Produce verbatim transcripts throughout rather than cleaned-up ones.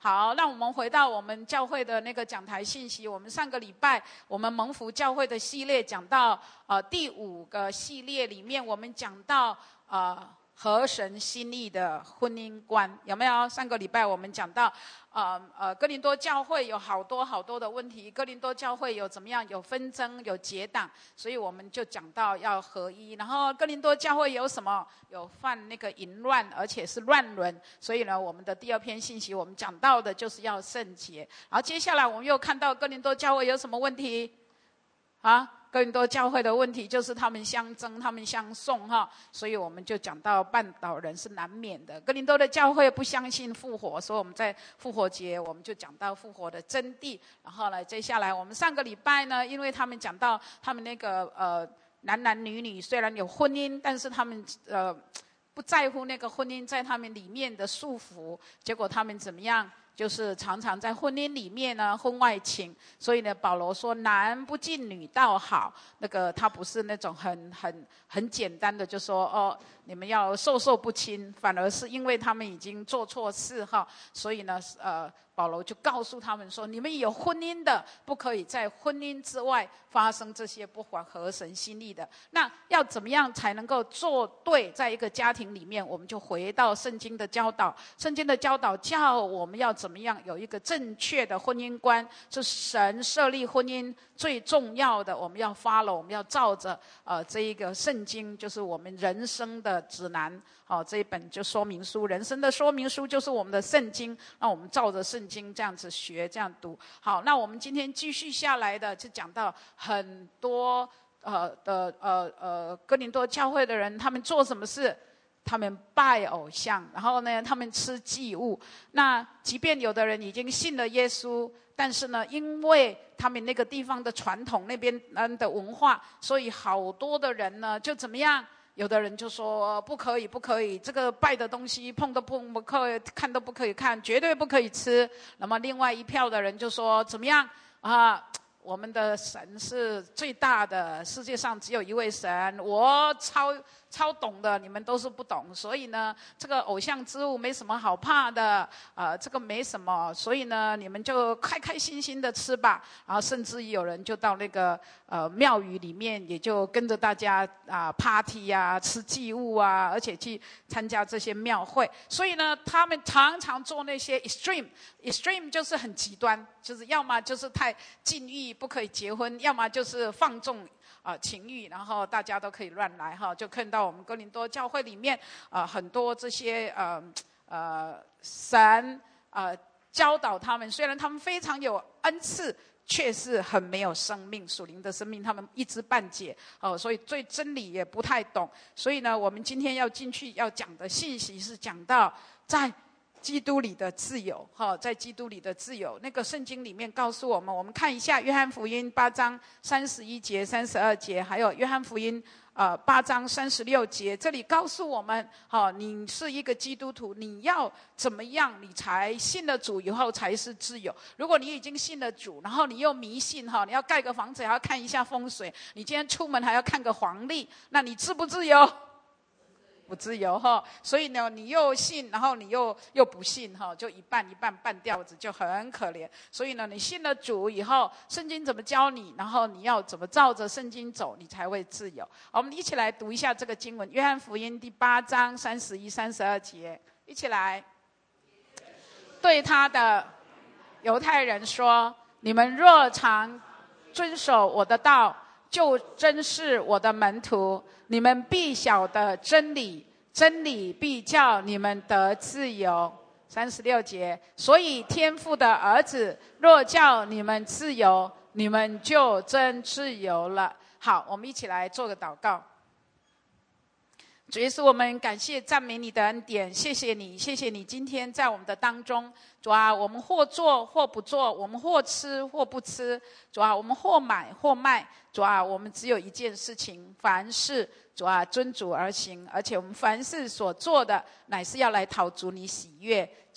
好，让我们回到我们教会的那个讲台信息。我们上个礼拜我们蒙福教会的系列讲到呃第五个系列里面，我们讲到呃合神心意的婚姻观，有没有？上个礼拜我们讲到呃呃哥林多教会有好多好多的问题，哥林多教会有怎么样，有纷争，有结党，所以我们就讲到要合一。然后哥林多教会有什么？有犯那个淫乱，而且是乱伦，所以呢我们的第二篇信息我们讲到的就是要圣洁。然后接下来我们又看到哥林多教会有什么问题啊？哥林多教会的问题就是他们相争，他们相送哈，所以我们就讲到绊倒人是难免的。哥林多的教会不相信复活，所以我们在复活节我们就讲到复活的真谛。然后呢，接下来我们上个礼拜呢，因为他们讲到他们那个呃男男女女虽然有婚姻，但是他们呃不在乎那个婚姻在他们里面的束缚，结果他们怎么样？就是常常在婚姻里面呢，婚外情。所以呢，保罗说男不近女倒好，那个他不是那种很很很简单的就说哦，你们要授受不亲，反而是因为他们已经做错事哈，所以呢，呃，保罗就告诉他们说，你们有婚姻的，不可以在婚姻之外发生这些不合神心意的。那要怎么样才能够做对？在一个家庭里面，我们就回到圣经的教导，圣经的教导叫我们要怎么样有一个正确的婚姻观，是神设立婚姻最重要的，我们要 follow， 我们要照着呃这一个圣经，就是我们人生的指南。哦，这一本就说明书，人生的说明书就是我们的圣经，那我们照着圣经这样子学，这样读。好，那我们今天继续下来的，就讲到很多呃的呃呃哥林多教会的人，他们做什么事？他们拜偶像，然后呢，他们吃祭物。那即便有的人已经信了耶稣，但是呢，因为他们那个地方的传统，那边人的文化，所以好多的人呢，就怎么样？有的人就说不可以，不可以，这个拜的东西碰都碰不可以，看都不可以看，绝对不可以吃。那么另外一票的人就说怎么样啊？我们的神是最大的，世界上只有一位神，我超超懂的，你们都是不懂，所以呢，这个偶像之物没什么好怕的，呃，这个没什么，所以呢，你们就开开心心的吃吧。然后甚至有人就到那个呃庙宇里面，也就跟着大家啊、呃、party 啊，吃祭物啊，而且去参加这些庙会。所以呢，他们常常做那些 extreme extreme 就是很极端，就是要么就是太禁欲不可以结婚，要么就是放纵啊、呃、情欲，然后大家都可以乱来哈，就看到我们哥林多教会里面啊、呃、很多这些呃呃神呃教导他们，虽然他们非常有恩赐，却是很没有生命，属灵的生命他们一知半解哦，所以对真理也不太懂。所以呢，我们今天要进去要讲的信息是讲到在基督里的自由，在基督里的自由，那个圣经里面告诉我们，我们看一下约翰福音八章三十一节、三十二节，还有约翰福音呃八章三十六节，这里告诉我们，好，你是一个基督徒，你要怎么样，你才信了主以后才是自由。如果你已经信了主，然后你又迷信哈，你要盖个房子还要看一下风水，你今天出门还要看个黄历，那你自不自由？不自由哈，所以呢，你又信，然后你又又不信哈，就一半一半半吊子，就很可怜。所以呢，你信了主以后，圣经怎么教你，然后你要怎么照着圣经走，你才会自由。好，我们一起来读一下这个经文，约翰福音第八章三十一、三十二节，一起来。对他的犹太人说：“你们若常遵守我的道，就真是我的门徒，你们必晓得真理，真理必叫你们得自由。”三十六节，所以天父的儿子若叫你们自由，你们就真自由了。好，我们一起来做个祷告。主耶稣，我们感谢赞美你的恩典，谢谢你，谢谢你今天在我们的当中。主啊，我们或做或不做，我们或吃或不吃，主啊，我们或买或卖，主啊，我们只有一件事情，凡事主啊遵主而行，而且我们凡事所做的乃是要来讨主你喜悦。主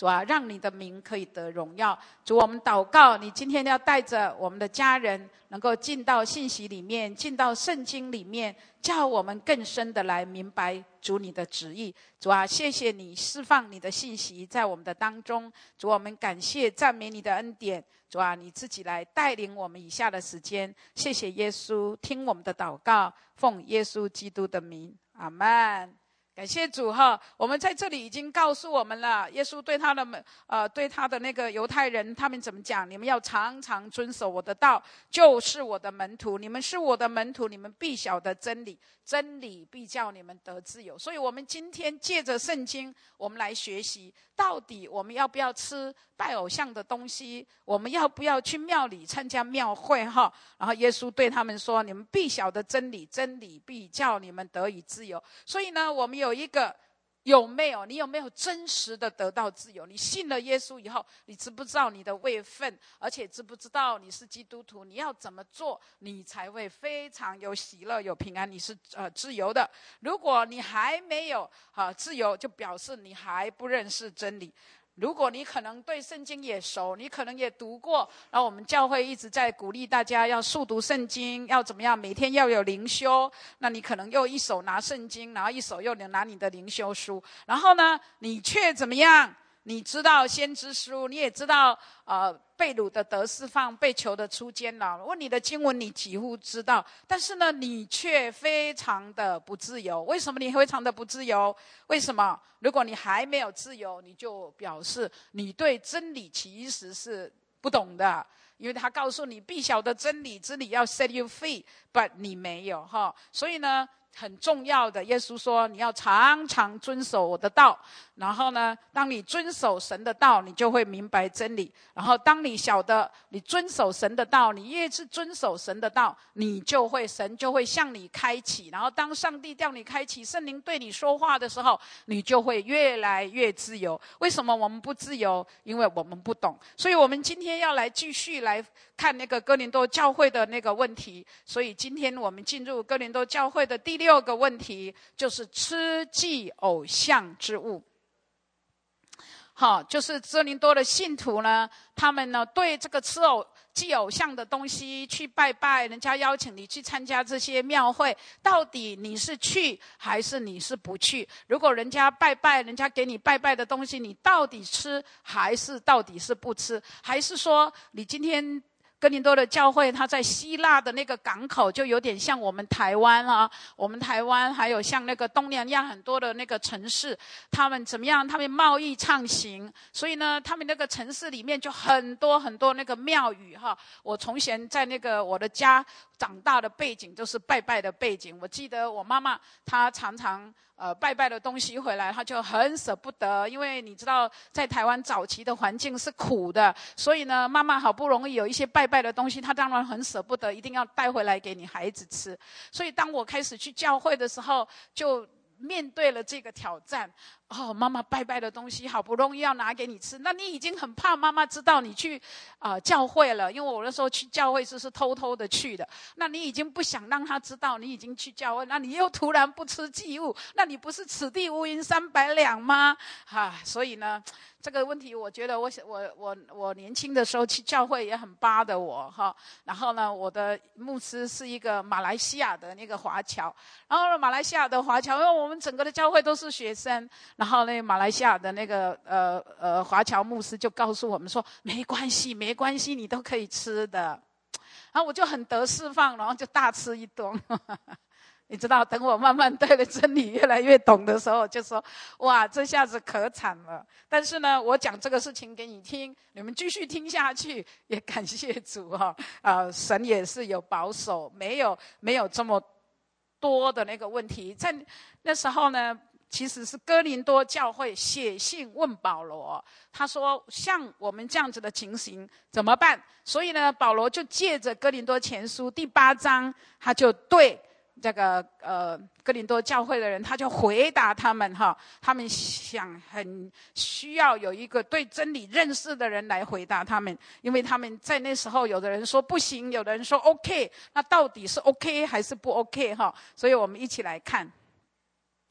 主啊，让你的名可以得荣耀。主，我们祷告，你今天要带着我们的家人能够进到信息里面，进到圣经里面，叫我们更深的来明白主你的旨意。主啊，谢谢你释放你的信息在我们的当中。主，我们感谢赞美你的恩典。主啊，你自己来带领我们以下的时间。谢谢耶稣，听我们的祷告，奉耶稣基督的名，阿们。感谢主哈，我们在这里已经告诉我们了，耶稣对他的呃对他的那个犹太人，他们怎么讲？你们要常常遵守我的道，就是我的门徒。你们是我的门徒，你们必晓得真理，真理必叫你们得自由。所以我们今天借着圣经，我们来学习，到底我们要不要吃拜偶像的东西？我们要不要去庙里参加庙会哈？然后耶稣对他们说：你们必晓得真理，真理必叫你们得以自由。所以呢，我们有一个有没有？你有没有真实的得到自由？你信了耶稣以后，你知不知道你的位分？而且知不知道你是基督徒？你要怎么做，你才会非常有喜乐、有平安？你是呃自由的。如果你还没有啊自由，就表示你还不认识真理。如果你可能对圣经也熟，你可能也读过，然后我们教会一直在鼓励大家要速读圣经，要怎么样，每天要有灵修，那你可能又一手拿圣经，然后一手又拿你的灵修书，然后呢你却怎么样，你知道先知书，你也知道呃被掳的得释放，被囚的出监牢，问你的经文你几乎知道，但是呢你却非常的不自由。为什么你非常的不自由？为什么？如果你还没有自由，你就表示你对真理其实是不懂的，因为他告诉你必晓得真理，真理要 set you free， but 你没有哈。所以呢很重要的，耶稣说你要常常遵守我的道，然后呢当你遵守神的道，你就会明白真理，然后当你晓得你遵守神的道，你越是遵守神的道，你就会神就会向你开启，然后当上帝叫你开启，圣灵对你说话的时候，你就会越来越自由。为什么我们不自由？因为我们不懂。所以我们今天要来继续来看那个哥林多教会的那个问题。所以今天我们进入哥林多教会的第六个问题，就是吃祭偶像之物。好，就是哥林多的信徒呢，他们呢对这个吃偶祭偶像的东西去拜拜，人家邀请你去参加这些庙会，到底你是去还是你是不去？如果人家拜拜，人家给你拜拜的东西，你到底吃还是到底是不吃？还是说你今天哥林多的教会，它在希腊的那个港口，就有点像我们台湾啊，我们台湾还有像那个东南亚很多的那个城市，他们怎么样？他们贸易畅行，所以呢，他们那个城市里面就很多很多那个庙宇哈。我从前在那个我的家长大的背景就是拜拜的背景，我记得我妈妈她常常呃，拜拜的东西回来，他就很舍不得，因为你知道，在台湾早期的环境是苦的，所以呢，妈妈好不容易有一些拜拜的东西，她当然很舍不得，一定要带回来给你孩子吃。所以当我开始去教会的时候，就面对了这个挑战。哦，妈妈拜拜的东西好不容易要拿给你吃，那你已经很怕妈妈知道你去啊、呃、教会了，因为我那时候去教会是是偷偷的去的，那你已经不想让他知道你已经去教会，那你又突然不吃祭物，那你不是此地无银三百两吗？啊，所以呢这个问题我觉得我我我我年轻的时候去教会也很巴的我哈，然后呢我的牧师是一个马来西亚的那个华侨，然后马来西亚的华侨，因为我们整个的教会都是学生，然后那马来西亚的那个呃呃华侨牧师就告诉我们说，没关系没关系，你都可以吃的。然后我就很得释放，然后就大吃一顿。你知道，等我慢慢对了真理越来越懂的时候，就说哇，这下子可惨了。但是呢，我讲这个事情给你听，你们继续听下去，也感谢主哈、哦。啊、呃，神也是有保守，没有没有这么多的那个问题。在那时候呢，其实是哥林多教会写信问保罗，他说像我们这样子的情形怎么办？所以呢，保罗就借着哥林多前书第八章，他就对这个呃哥林多教会的人，他就回答他们哈，他们想很需要有一个对真理认识的人来回答他们，因为他们在那时候有的人说不行，有的人说 OK， 那到底是 OK 还是不 OK 哈？所以我们一起来看。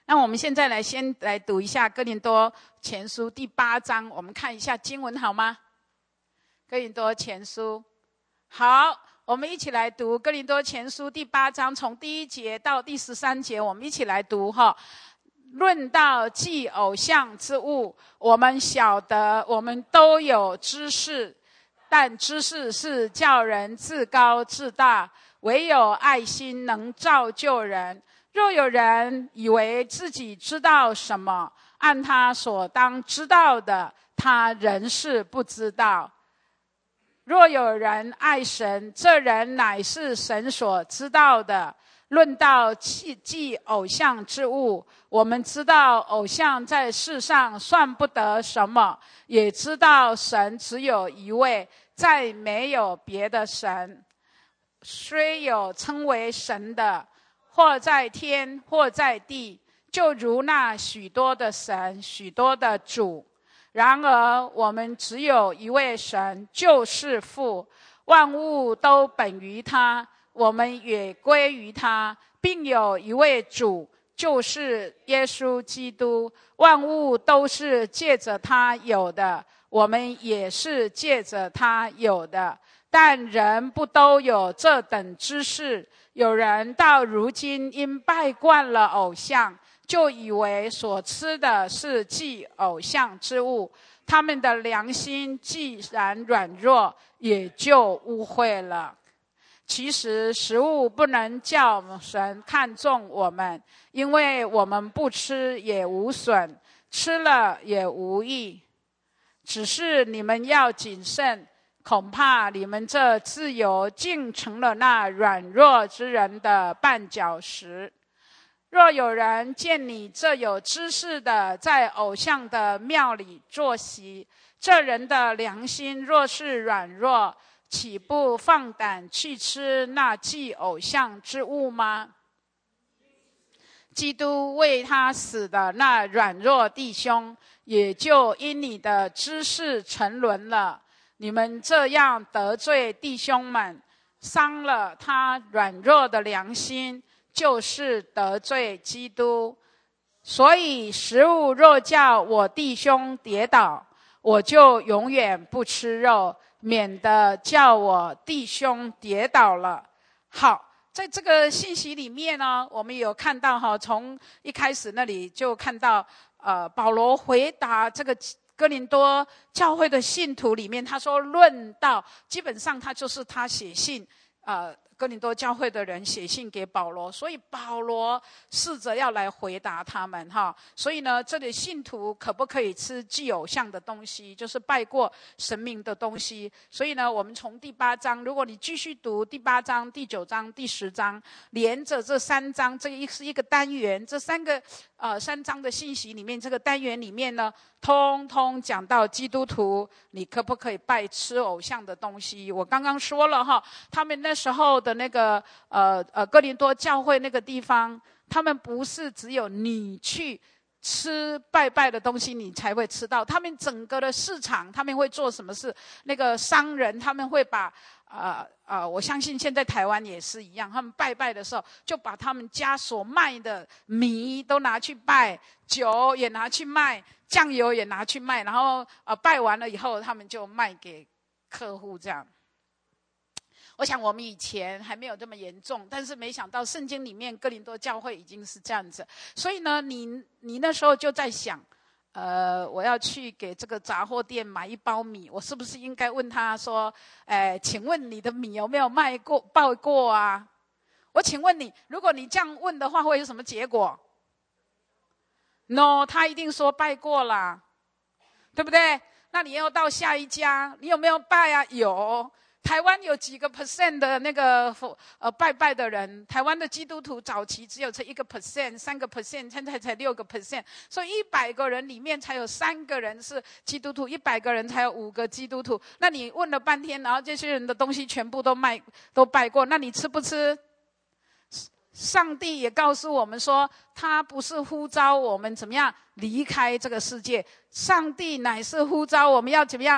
那我们现在来先来读一下哥林多前书第八章，我们看一下经文好吗？哥林多前书，好，我们一起来读哥林多前书第八章，从第一节到第十三节，我们一起来读哈。论到祭偶像之物，我们晓得我们都有知识，但知识是叫人自高自大，唯有爱心能造就人。若有人以为自己知道什么，按他所当知道的，他仍是不知道。若有人爱神，这人乃是神所知道的。论到祭祭偶像之物，我们知道偶像在世上算不得什么，也知道神只有一位，再没有别的神。虽有称为神的，或在天，或在地，就如那许多的神，许多的主。然而我们只有一位神，就是父，万物都本于他，我们也归于他，并有一位主，就是耶稣基督，万物都是借着他有的，我们也是借着他有的。但人不都有这等知识，有人到如今因拜惯了偶像，就以为所吃的是祭偶像之物，他们的良心既然软弱，也就污秽了。其实食物不能叫神看重我们，因为我们不吃也无损，吃了也无益。只是你们要谨慎，恐怕你们这自由竟成了那软弱之人的绊脚石。若有人见你这有知识的在偶像的庙里坐席，这人的良心若是软弱，岂不放胆去吃那祭偶像之物吗？基督为他死的那软弱弟兄，也就因你的知识沉沦了。你们这样得罪弟兄们，伤了他软弱的良心，就是得罪基督。所以食物若叫我弟兄跌倒，我就永远不吃肉，免得叫我弟兄跌倒了。好，在这个信息里面呢，我们有看到哈，从一开始那里就看到，呃，保罗回答这个哥林多教会的信徒里面，他说论到，基本上他就是他写信，呃。哥林多教会的人写信给保罗，所以保罗试着要来回答他们哈。所以呢，这里信徒可不可以吃祭偶像的东西，就是拜过神明的东西。所以呢，我们从第八章，如果你继续读第八章、第九章、第十章，连着这三章，这一是一个单元，这三个呃三章的信息里面，这个单元里面呢，通通讲到基督徒你可不可以拜吃偶像的东西。我刚刚说了哈，他们那时候的那个呃呃哥林多教会那个地方，他们不是只有你去吃拜拜的东西你才会吃到，他们整个的市场他们会做什么事？那个商人他们会把呃呃，我相信现在台湾也是一样，他们拜拜的时候就把他们家所卖的米都拿去拜，酒也拿去卖，酱油也拿去卖，然后呃拜完了以后他们就卖给客户这样。我想我们以前还没有这么严重，但是没想到圣经里面哥林多教会已经是这样子。所以呢，你你那时候就在想，呃，我要去给这个杂货店买一包米，我是不是应该问他说，哎，请问你的米有没有卖过报过啊？我请问你，如果你这样问的话，会有什么结果 ？No， 他一定说拜过啦，对不对？那你要到下一家，你有没有拜啊？有。台湾有几个 percent 的那个呃拜拜的人？台湾的基督徒早期只有这一个 percent， 三个 percent， 现在才六个 percent， 所以一百个人里面才有三个人是基督徒，一百个人才有五个基督徒。那你问了半天，然后这些人的东西全部都卖都拜过，那你吃不吃？上帝也告诉我们说，他不是呼召我们怎么样离开这个世界，上帝乃是呼召我们要怎么样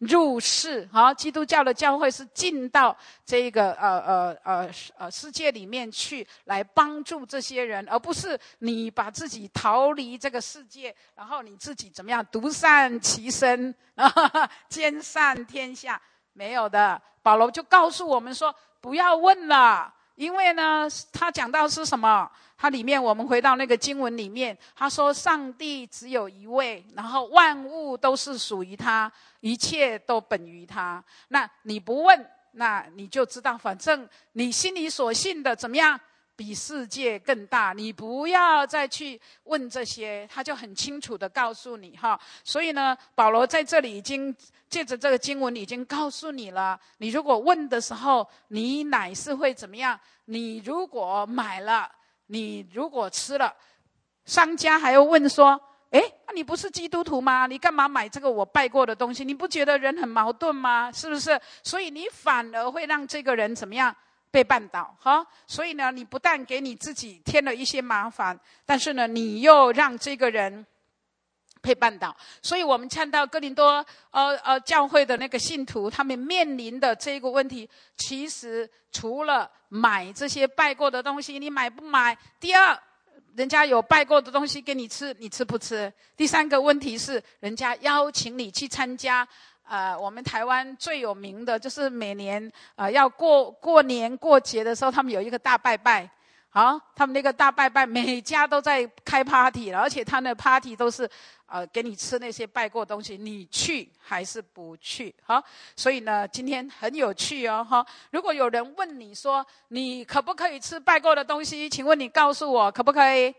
入世，好，基督教的教会是进到这个呃呃呃呃世界里面去，来帮助这些人，而不是你把自己逃离这个世界，然后你自己怎么样独善其身，兼善天下，没有的。保罗就告诉我们说，不要问了，因为呢，他讲到是什么？它里面我们回到那个经文里面，他说上帝只有一位，然后万物都是属于他，一切都本于他。那你不问，那你就知道，反正你心里所信的怎么样，比世界更大，你不要再去问这些，他就很清楚的告诉你哈。所以呢，保罗在这里已经借着这个经文已经告诉你了，你如果问的时候，你乃是会怎么样？你如果买了，你如果吃了，商家还要问说，诶，你不是基督徒吗？你干嘛买这个我拜过的东西？你不觉得人很矛盾吗？是不是？所以你反而会让这个人怎么样？被绊倒哈。所以呢，你不但给你自己添了一些麻烦，但是呢，你又让这个人被绊倒。所以我们看到哥林多呃呃教会的那个信徒，他们面临的这个问题，其实除了买这些拜过的东西，你买不买？第二，人家有拜过的东西给你吃，你吃不吃？第三个问题是，人家邀请你去参加呃，我们台湾最有名的就是每年呃要过过年过节的时候，他们有一个大拜拜。好，他们那个大拜拜，每家都在开 party 了，而且他的 party 都是呃给你吃那些拜过东西，你去还是不去？好，所以呢，今天很有趣哦，哈。如果有人问你说你可不可以吃拜过的东西，请问你告诉我可不可以？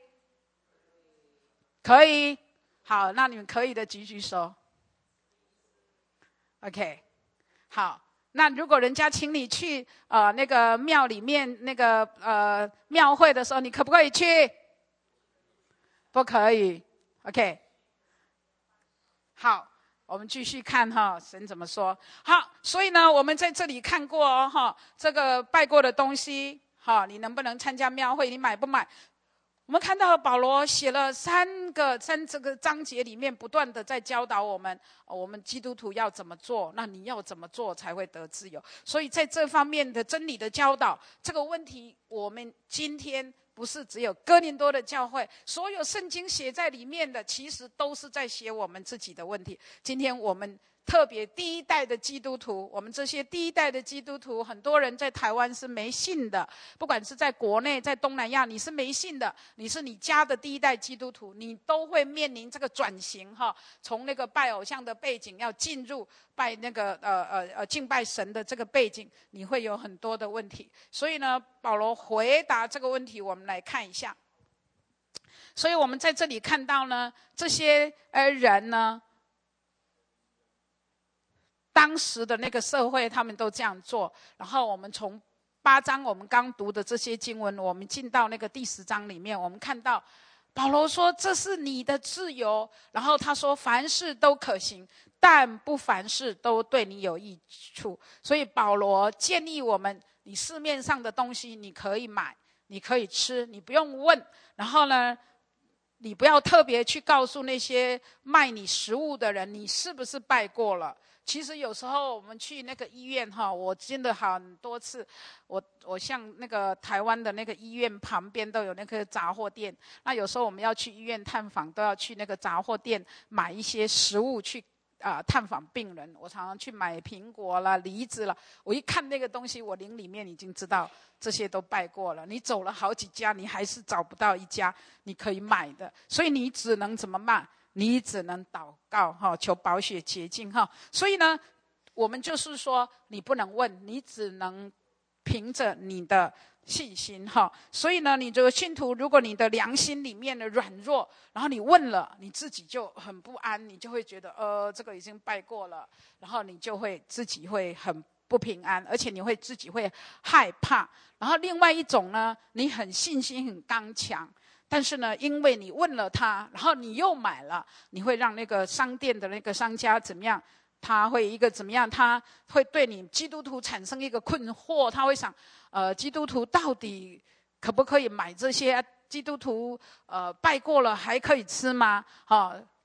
可以。好，那你们可以的举举手。OK， 好。那如果人家请你去呃那个庙里面那个呃庙会的时候，你可不可以去？不可以。OK， 好，我们继续看哈，神怎么说？好，所以呢，我们在这里看过哦哈，这个拜过的东西，哈，你能不能参加庙会？你买不买？我们看到保罗写了三个三这个章节里面，不断的在教导我们，我们基督徒要怎么做，那你要怎么做才会得自由？所以在这方面的真理的教导，这个问题，我们今天不是只有哥林多的教会，所有圣经写在里面的，其实都是在写我们自己的问题。今天我们特别第一代的基督徒，我们这些第一代的基督徒，很多人在台湾是没信的，不管是在国内在东南亚，你是没信的，你是你家的第一代基督徒，你都会面临这个转型哈，从那个拜偶像的背景要进入拜那个呃呃呃敬拜神的这个背景，你会有很多的问题。所以呢，保罗回答这个问题，我们来看一下。所以我们在这里看到呢，这些呃人呢，当时的那个社会，他们都这样做。然后我们从八章我们刚读的这些经文，我们进到那个第十章里面，我们看到保罗说这是你的自由，然后他说凡事都可行，但不凡事都对你有益处。所以保罗建议我们，你市面上的东西你可以买，你可以吃，你不用问。然后呢，你不要特别去告诉那些卖你食物的人，你是不是拜过了。其实有时候我们去那个医院哈，我真的很多次，我我像那个台湾的那个医院旁边都有那个杂货店，那有时候我们要去医院探访，都要去那个杂货店买一些食物去啊、呃、探访病人。我常常去买苹果啦、梨子啦，我一看那个东西，我灵里面已经知道这些都拜过了。你走了好几家，你还是找不到一家你可以买的，所以你只能怎么办？你只能祷告哈，求宝血洁净哈。所以呢，我们就是说，你不能问，你只能凭着你的信心哈。所以呢，你这个信徒，如果你的良心里面的软弱，然后你问了，你自己就很不安，你就会觉得呃，这个已经拜过了，然后你就会自己会很不平安，而且你会自己会害怕。然后另外一种呢，你很信心很刚强。但是呢，因为你问了他，然后你又买了，你会让那个商店的那个商家怎么样？他会一个怎么样？他会对你基督徒产生一个困惑，他会想，呃，基督徒到底可不可以买这些？基督徒呃拜过了还可以吃吗？哈、哦，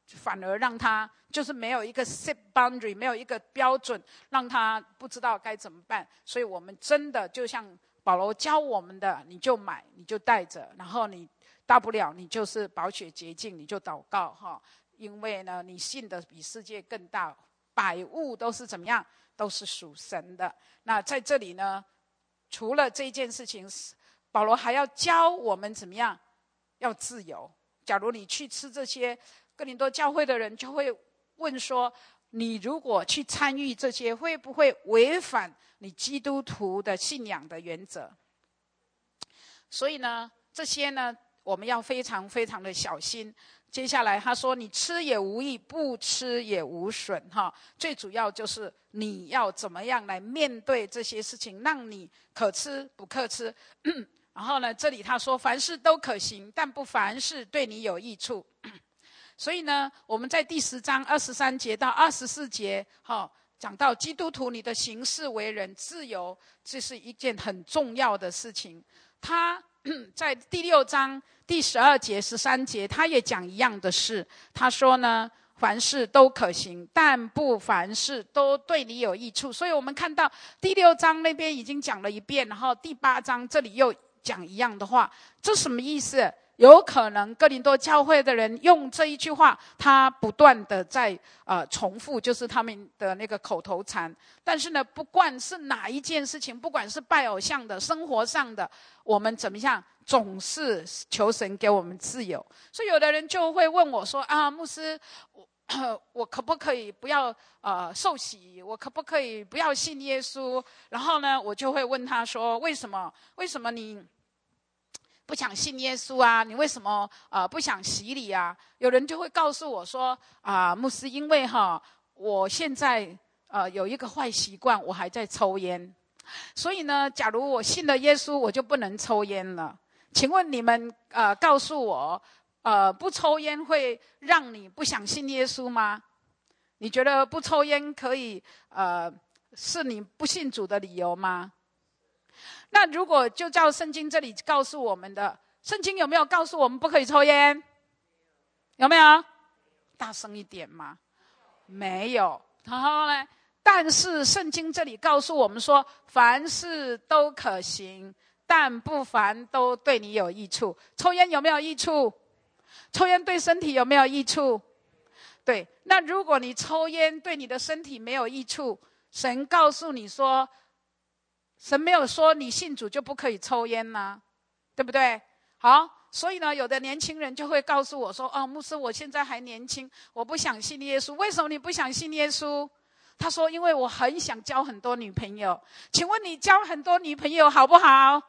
反而让他就是没有一个 set boundary， 没有一个标准，让他不知道该怎么办。所以我们真的就像保罗教我们的，你就买，你就带着，然后你大不了你就是宝血洁净，你就祷告哈。因为呢，你信的比世界更大，百物都是怎么样，都是属神的。那在这里呢，除了这件事情，保罗还要教我们怎么样，要自由。假如你去吃这些，哥林多教会的人就会问说，你如果去参与这些，会不会违反你基督徒的信仰的原则？所以呢，这些呢，我们要非常非常的小心。接下来他说，你吃也无益，不吃也无损哈。最主要就是你要怎么样来面对这些事情，让你可吃不可吃。然后呢，这里他说，凡事都可行，但不凡事对你有益处。所以呢，我们在第十章二十三节到二十四节哈，讲到基督徒你的行事为人自由，这是一件很重要的事情。他在第六章第十二节十三节他也讲一样的事。他说呢，凡事都可行，但不凡事都对你有益处。所以我们看到第六章那边已经讲了一遍，然后第八章这里又讲一样的话，这什么意思？有可能哥林多教会的人用这一句话，他不断的在呃重复，就是他们的那个口头禅。但是呢，不管是哪一件事情，不管是拜偶像的、生活上的，我们怎么样，总是求神给我们自由。所以有的人就会问我说：“啊，牧师，我我可不可以不要呃受洗？我可不可以不要信耶稣？”然后呢，我就会问他说：“为什么？为什么你？”不想信耶稣啊？你为什么呃不想洗礼啊？有人就会告诉我说啊、呃，牧师，因为哈，我现在呃有一个坏习惯，我还在抽烟，所以呢，假如我信了耶稣，我就不能抽烟了。请问你们呃告诉我，呃不抽烟会让你不想信耶稣吗？你觉得不抽烟可以呃是你不信主的理由吗？那如果就照圣经这里告诉我们的，圣经有没有告诉我们不可以抽烟？有没有？大声一点嘛。没有。然后呢，但是圣经这里告诉我们说，凡事都可行，但不凡都对你有益处。抽烟有没有益处？抽烟对身体有没有益处？对。那如果你抽烟对你的身体没有益处，神告诉你说，神没有说你信主就不可以抽烟呢，对不对？好，所以呢，有的年轻人就会告诉我说：“哦，牧师，我现在还年轻，我不想信耶稣。”为什么你不想信耶稣？他说：“因为我很想交很多女朋友。”请问你交很多女朋友好不好？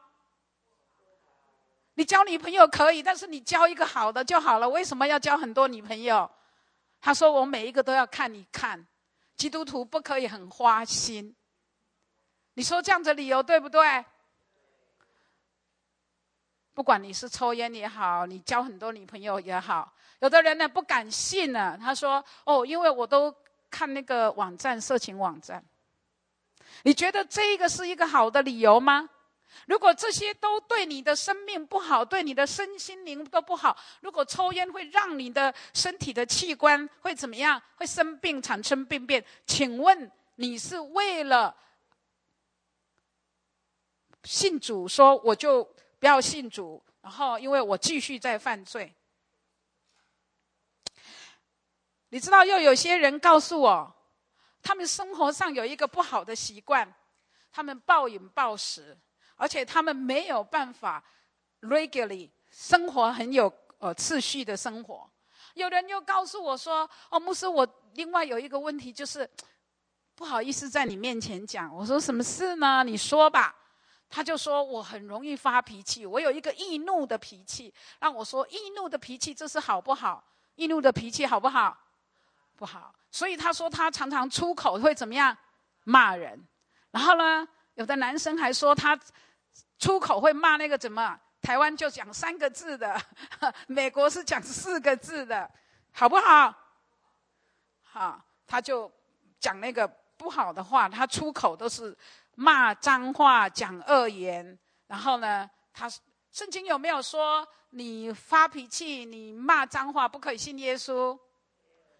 你交女朋友可以，但是你交一个好的就好了，为什么要交很多女朋友？他说：“我每一个都要看一看，基督徒不可以很花心。”你说这样的理由对不对？不管你是抽烟也好，你交很多女朋友也好，有的人呢不敢信呢，他说：“哦，因为我都看那个网站，色情网站。”你觉得这个是一个好的理由吗？如果这些都对你的生命不好，对你的身心灵都不好，如果抽烟会让你的身体的器官会怎么样？会生病，产生病变。请问你是为了信主说我就不要信主，然后因为我继续在犯罪？你知道又有些人告诉我，他们生活上有一个不好的习惯，他们暴饮暴食，而且他们没有办法 regularly 生活很有呃次序的生活。有人又告诉我说：“哦，牧师，我另外有一个问题，就是不好意思在你面前讲。”我说：“什么事呢？你说吧。”他就说：“我很容易发脾气，我有一个易怒的脾气。”让我说：“易怒的脾气这是好不好？易怒的脾气好不好？不好。”所以他说他常常出口会怎么样？骂人。然后呢，有的男生还说他出口会骂那个怎么？台湾就讲三个字的，美国是讲四个字的，好不好？好，他就讲那个不好的话，他出口都是骂脏话，讲恶言。然后呢，他圣经有没有说你发脾气，你骂脏话不可以信耶稣？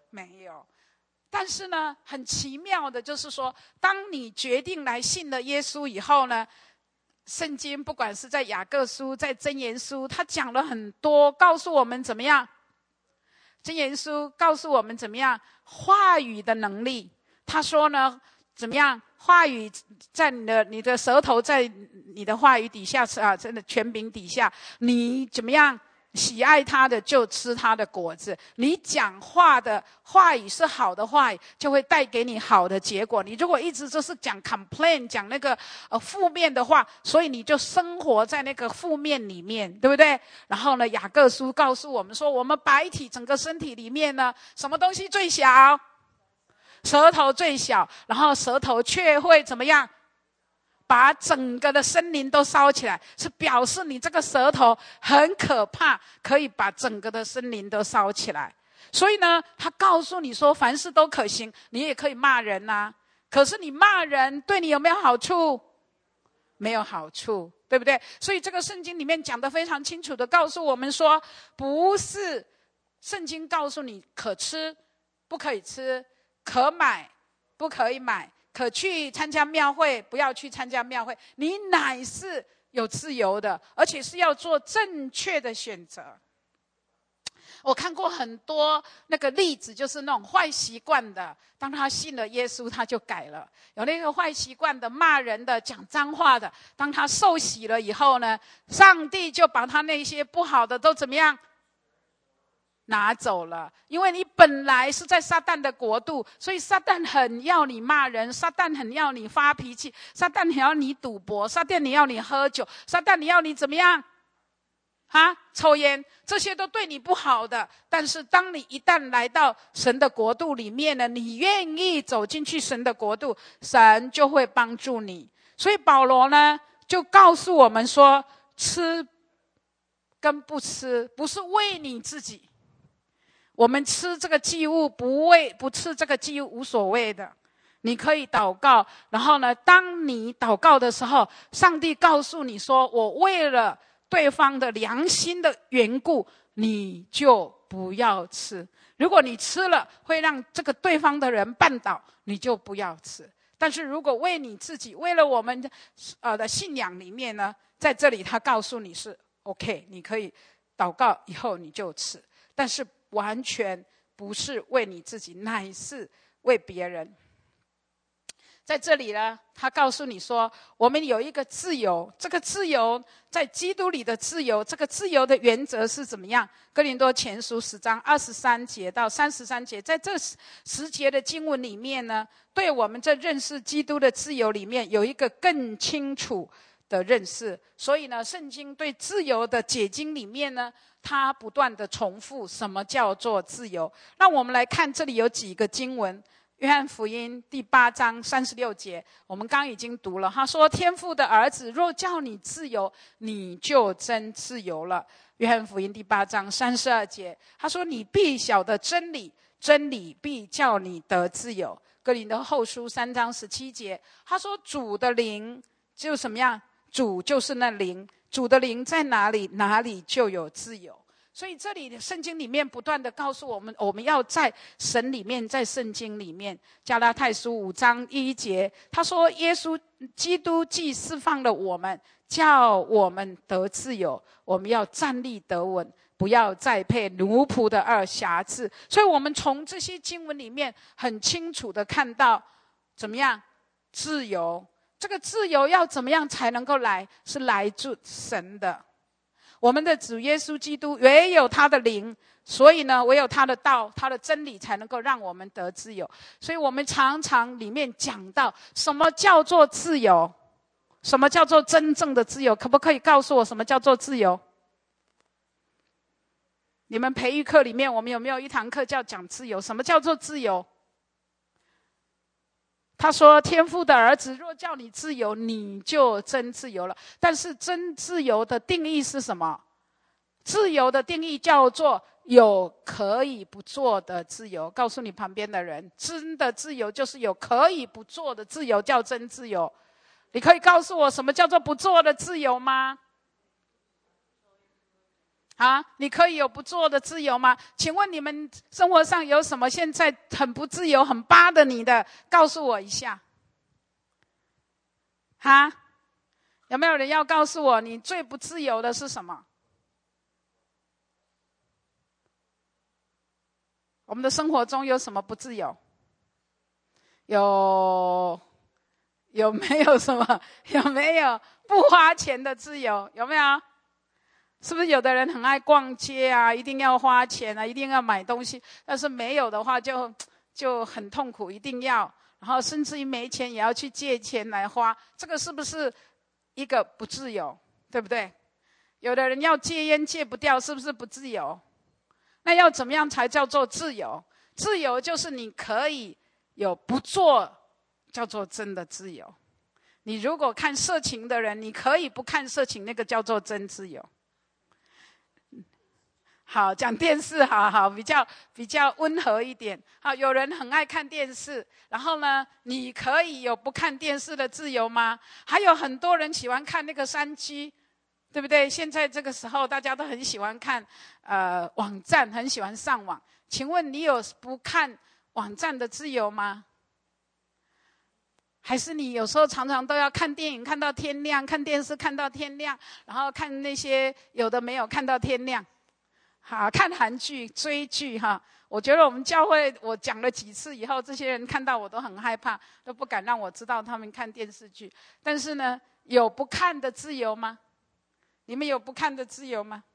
没有。但是呢，很奇妙的就是说，当你决定来信了耶稣以后呢，圣经不管是在雅各书，在箴言书，他讲了很多，告诉我们怎么样。箴言书告诉我们怎么样话语的能力。他说呢，怎么样话语在你的你的舌头在你的话语底下啊，真的权柄底下，你怎么样喜爱他的就吃他的果子。你讲话的话语是好的话语，就会带给你好的结果。你如果一直就是讲 complain 讲那个呃负面的话，所以你就生活在那个负面里面，对不对？然后呢，雅各书告诉我们说，我们白体整个身体里面呢，什么东西最小？舌头最小，然后舌头却会怎么样？把整个的森林都烧起来，是表示你这个舌头很可怕，可以把整个的森林都烧起来。所以呢，他告诉你说，凡事都可行，你也可以骂人啊。可是你骂人对你有没有好处？没有好处，对不对？所以这个圣经里面讲得非常清楚的告诉我们说，不是圣经告诉你可吃不可以吃，可买不可以买，可去参加庙会不要去参加庙会，你乃是有自由的，而且是要做正确的选择。我看过很多那个例子，就是那种坏习惯的，当他信了耶稣他就改了。有那个坏习惯的骂人的讲脏话的，当他受洗了以后呢，上帝就把他那些不好的都怎么样拿走了。因为你本来是在撒旦的国度，所以撒旦很要你骂人，撒旦很要你发脾气，撒旦很要你赌博，撒旦你要你喝酒，撒旦你要你怎么样啊，抽烟，这些都对你不好的。但是当你一旦来到神的国度里面呢，你愿意走进去神的国度，神就会帮助你。所以保罗呢就告诉我们说，吃跟不吃不是为你自己，我们吃这个祭物不为不吃这个祭物无所谓的。你可以祷告，然后呢，当你祷告的时候，上帝告诉你说，我为了对方的良心的缘故，你就不要吃。如果你吃了会让这个对方的人绊倒，你就不要吃。但是如果为你自己，为了我们的呃的信仰里面呢，在这里他告诉你是 OK， 你可以祷告以后你就吃，但是完全不是为你自己，乃是为别人。在这里呢，他告诉你说，我们有一个自由，这个自由在基督里的自由，这个自由的原则是怎么样？哥林多前书十章二十三节到三十三节，在这十节的经文里面呢，对我们这认识基督的自由里面有一个更清楚的认识。所以呢，圣经对自由的解经里面呢，它不断的重复什么叫做自由。让我们来看这里有几个经文。约翰福音第八章三十六节，我们刚刚已经读了。他说，天父的儿子若叫你自由，你就真自由了。约翰福音第八章三十二节，他说，你必晓得真理，真理必叫你得自由。哥林多后书三章十七节，他说，主的灵就什么样？主就是那灵，主的灵在哪里，哪里就有自由。所以这里圣经里面不断的告诉我们，我们要在神里面，在圣经里面。加拉太书五章一节，他说，耶稣基督既释放了我们，叫我们得自由，我们要站立得稳，不要再被奴仆的軛辖制。所以我们从这些经文里面很清楚的看到怎么样自由。这个自由要怎么样才能够来？是来自神的。我们的主耶稣基督唯有他的灵，所以呢，唯有他的道，他的真理才能够让我们得自由。所以我们常常里面讲到什么叫做自由，什么叫做真正的自由。可不可以告诉我什么叫做自由？你们培育课里面我们有没有一堂课叫讲自由？什么叫做自由？他说，天父的儿子若叫你自由，你就真自由了。但是真自由的定义是什么？自由的定义叫做有可以不做的自由。告诉你旁边的人，真的自由就是有可以不做的自由，叫真自由。你可以告诉我什么叫做不做的自由吗？ 啊，你可以有不做的自由吗？请问你们生活上有什么现在很不自由、很巴的你的？告诉我一下。哈，有没有人要告诉我，你最不自由的是什么？我们的生活中有什么不自由？有有没有什么？有没有不花钱的自由？有没有？是不是有的人很爱逛街啊，一定要花钱啊，一定要买东西，但是没有的话就就很痛苦，一定要，然后甚至于没钱也要去借钱来花，这个是不是一个不自由？对不对？有的人要戒烟戒不掉，是不是不自由？那要怎么样才叫做自由？自由就是你可以有不做，叫做真的自由。你如果看色情的人，你可以不看色情，那个叫做真自由。好，讲电视，好好比较比较温和一点。好，有人很爱看电视，然后呢，你可以有不看电视的自由吗？还有很多人喜欢看那个三 G， 对不对？现在这个时候大家都很喜欢看呃网站，很喜欢上网。请问你有不看网站的自由吗？还是你有时候常常都要看电影看到天亮，看电视看到天亮，然后看那些有的没有看到天亮？好，看韩剧追剧哈，我觉得我们教会我讲了几次以后，这些人看到我都很害怕，都不敢让我知道他们看电视剧。但是呢，有不看的自由吗？你们有不看的自由吗？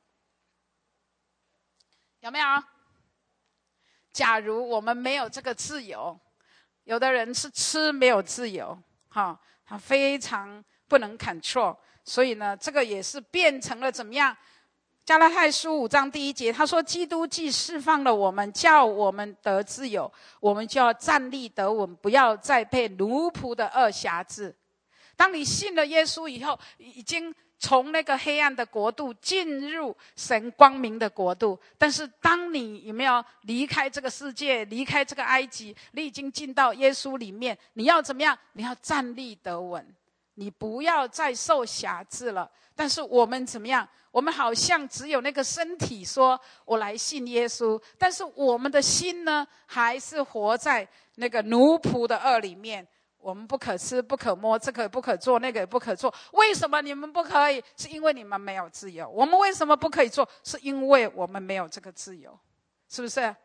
有没有？假如我们没有这个自由，有的人是吃没有自由，哈，他非常不能 control， 所以呢，这个也是变成了怎么样？加拉太书五章第一节，他说：“基督既释放了我们，叫我们得自由，我们就要站立得稳，不要再被奴仆的恶辖制。”当你信了耶稣以后，已经从那个黑暗的国度进入神光明的国度。但是，当你有没有离开这个世界，离开这个埃及，你已经进到耶稣里面，你要怎么样？你要站立得稳，你不要再受辖制了。但是我们怎么样？我们好像只有那个身体说我来信耶稣，但是我们的心呢，还是活在那个奴仆的恶里面。我们不可吃不可摸，这个也不可做，那个也不可做。为什么你们不可以？是因为你们没有自由。我们为什么不可以做？是因为我们没有这个自由，是不是？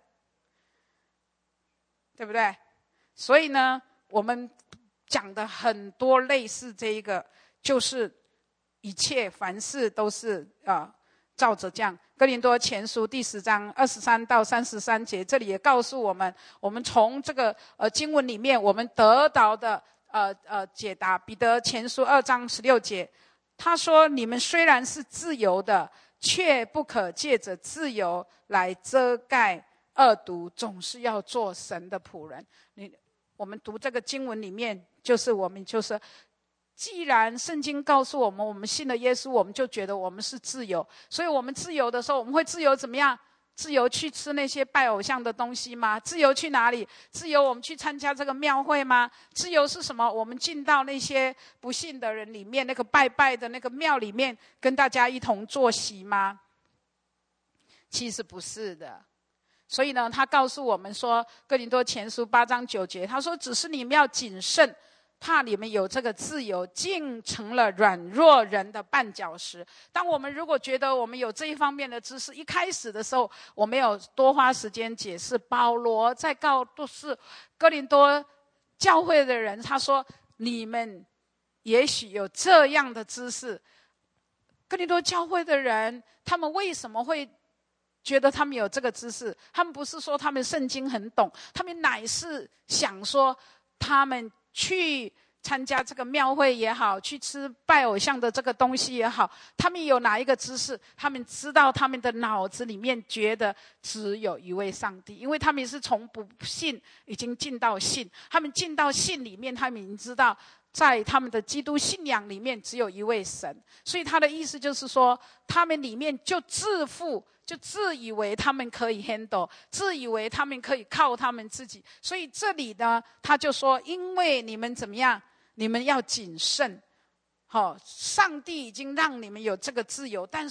对不对？所以呢，我们讲的很多类似这一个，就是一切凡事都是啊、呃，照着这样。哥林多前书第十章二十三到三十三节，这里也告诉我们，我们从这个呃经文里面，我们得到的呃呃解答。彼得前书二章十六节，他说：“你们虽然是自由的，却不可借着自由来遮盖恶毒，总是要做神的仆人。”你我们读这个经文里面，就是我们就是。既然圣经告诉我们，我们信了耶稣，我们就觉得我们是自由。所以我们自由的时候，我们会自由怎么样？自由去吃那些拜偶像的东西吗？自由去哪里？自由我们去参加这个庙会吗？自由是什么？我们进到那些不信的人里面，那个拜拜的那个庙里面，跟大家一同坐席吗？其实不是的。所以呢，他告诉我们说，哥林多前书八章九节，他说：“只是你们要谨慎。”怕你们有这个自由，竟成了软弱人的绊脚石。当我们如果觉得我们有这一方面的知识，一开始的时候，我没有多花时间解释。保罗在告诉哥林多教会的人，他说：“你们也许有这样的知识。”哥林多教会的人，他们为什么会觉得他们有这个知识？他们不是说他们圣经很懂，他们乃是想说他们去参加这个庙会也好，去吃拜偶像的这个东西也好，他们有哪一个知识？他们知道他们的脑子里面觉得只有一位上帝，因为他们是从不信已经进到信，他们进到信里面，他们已经知道在他们的基督信仰里面只有一位神。所以他的意思就是说，他们里面就自负，就自以为他们可以 handle， 自以为他们可以靠他们自己。所以这里呢，他就说，因为你们怎么样，你们要谨慎。好，上帝已经让你们有这个自由，但是因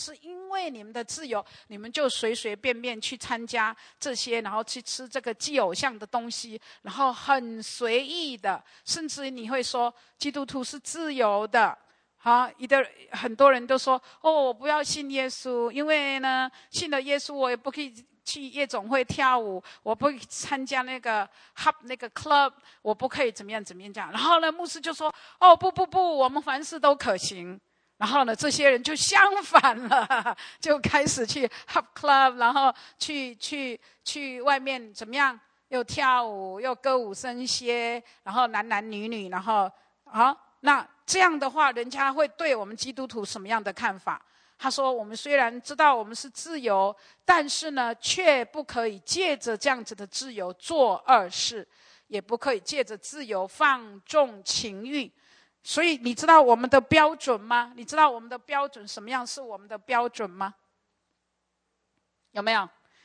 因为你们的自由，你们就随随便便去参加这些，然后去吃这个祭偶像的东西，然后很随意的，甚至你会说基督徒是自由的。好，一的很多人都说，哦，我不要信耶稣，因为呢，信了耶稣我也不可以去夜总会跳舞，我不可以参加那个 hub 那个 club， 我不可以怎么样怎么样这样。然后呢，牧师就说，哦，不不不，我们凡事都可行。然后呢，这些人就相反了，就开始去 hub club， 然后去去去外面怎么样，又跳舞又歌舞升歇，然后男男女女，然后啊。那这样的话，人家会对我们基督徒什么样的看法？他说，我们虽然知道我们是自由，但是呢，却不可以借着这样子的自由做恶事，也不可以借着自由放纵情欲。所以你知道我们的标准吗？你知道我们的标准什么样是我们的标准吗？有没有？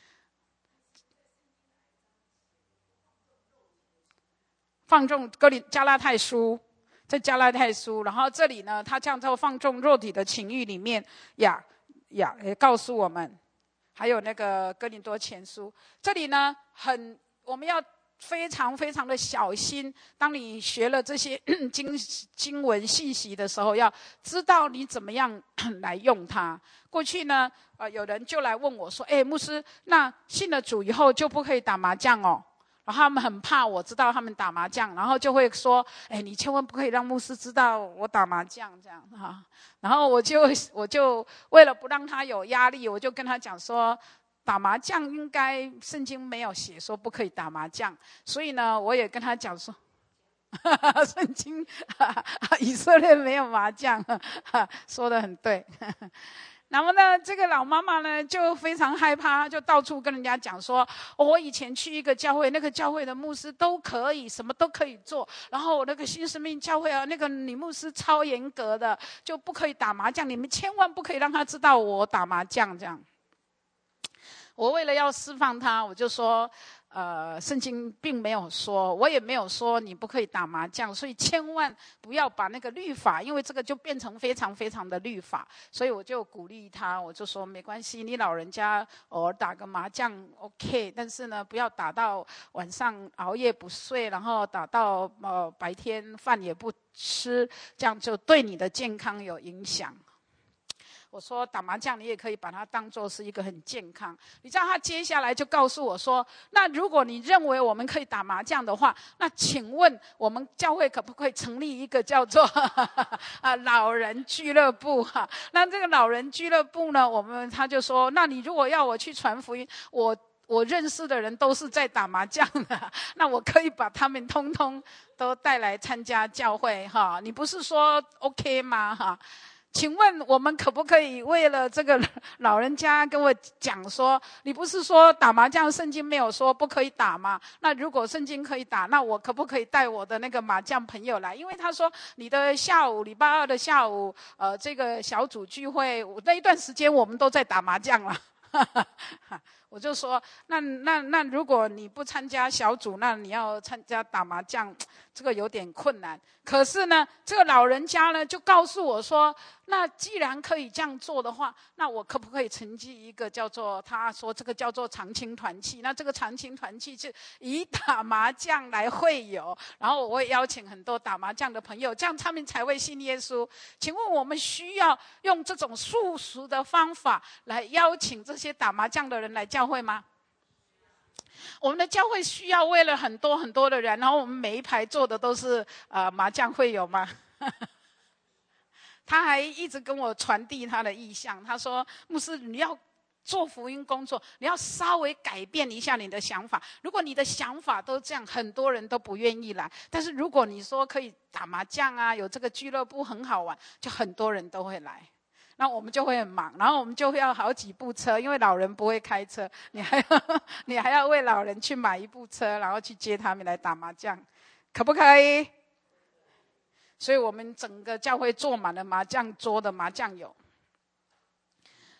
放纵哥林加拉太书，在加拉太书，然后这里呢，他这样在放纵肉体的情欲里面呀呀，也告诉我们，还有那个哥林多前书，这里呢，很我们要非常非常的小心。当你学了这些经经文信息的时候，要知道你怎么样来用它。过去呢，呃，有人就来问我说：“哎，牧师，那信了主以后就不可以打麻将哦？”然后他们很怕我知道他们打麻将，然后就会说：“哎，你千万不可以让牧师知道我打麻将这样哈。”然后我就我就为了不让他有压力，我就跟他讲说，打麻将应该圣经没有写说不可以打麻将，所以呢，我也跟他讲说，圣经以色列没有麻将，说得很对。然后呢，这个老妈妈呢就非常害怕，就到处跟人家讲说，哦，我以前去一个教会，那个教会的牧师都可以，什么都可以做。然后我那个新生命教会啊，那个女牧师超严格的，就不可以打麻将，你们千万不可以让她知道我打麻将这样。我为了要释放她，我就说，呃，圣经并没有说，我也没有说你不可以打麻将，所以千万不要把那个律法，因为这个就变成非常非常的律法，所以我就鼓励他，我就说没关系，你老人家偶尔打个麻将 OK， 但是呢，不要打到晚上熬夜不睡，然后打到呃白天饭也不吃，这样就对你的健康有影响。我说打麻将你也可以把它当作是一个很健康。你知道他接下来就告诉我说，那如果你认为我们可以打麻将的话，那请问我们教会可不可以成立一个叫做啊老人俱乐部哈？那这个老人俱乐部呢，我们他就说，那你如果要我去传福音，我我认识的人都是在打麻将的，那我可以把他们通通都带来参加教会哈？你不是说 OK 吗哈？请问我们可不可以为了这个老人家跟我讲说，你不是说打麻将圣经没有说不可以打吗？那如果圣经可以打，那我可不可以带我的那个麻将朋友来？因为他说你的下午礼拜二的下午，呃，这个小组聚会，那一段时间我们都在打麻将了。我就说，那那那如果你不参加小组，那你要参加打麻将，这个有点困难。可是呢，这个老人家呢就告诉我说，那既然可以这样做的话，那我可不可以成立一个叫做，他说这个叫做长青团契，那这个长青团契是以打麻将来会友，然后我会邀请很多打麻将的朋友，这样他们才会信耶稣。请问我们需要用这种速食的方法来邀请这些打麻将的人来教会吗？我们的教会需要为了很多很多的人，然后我们每一排坐的都是呃麻将会友吗？他还一直跟我传递他的意向，他说，牧师你要做福音工作，你要稍微改变一下你的想法，如果你的想法都这样，很多人都不愿意来，但是如果你说可以打麻将啊，有这个俱乐部很好玩，就很多人都会来，那我们就会很忙，然后我们就会要好几部车，因为老人不会开车，你还要你还要为老人去买一部车，然后去接他们来打麻将，可不可以？所以我们整个教会坐满了麻将桌的麻将友。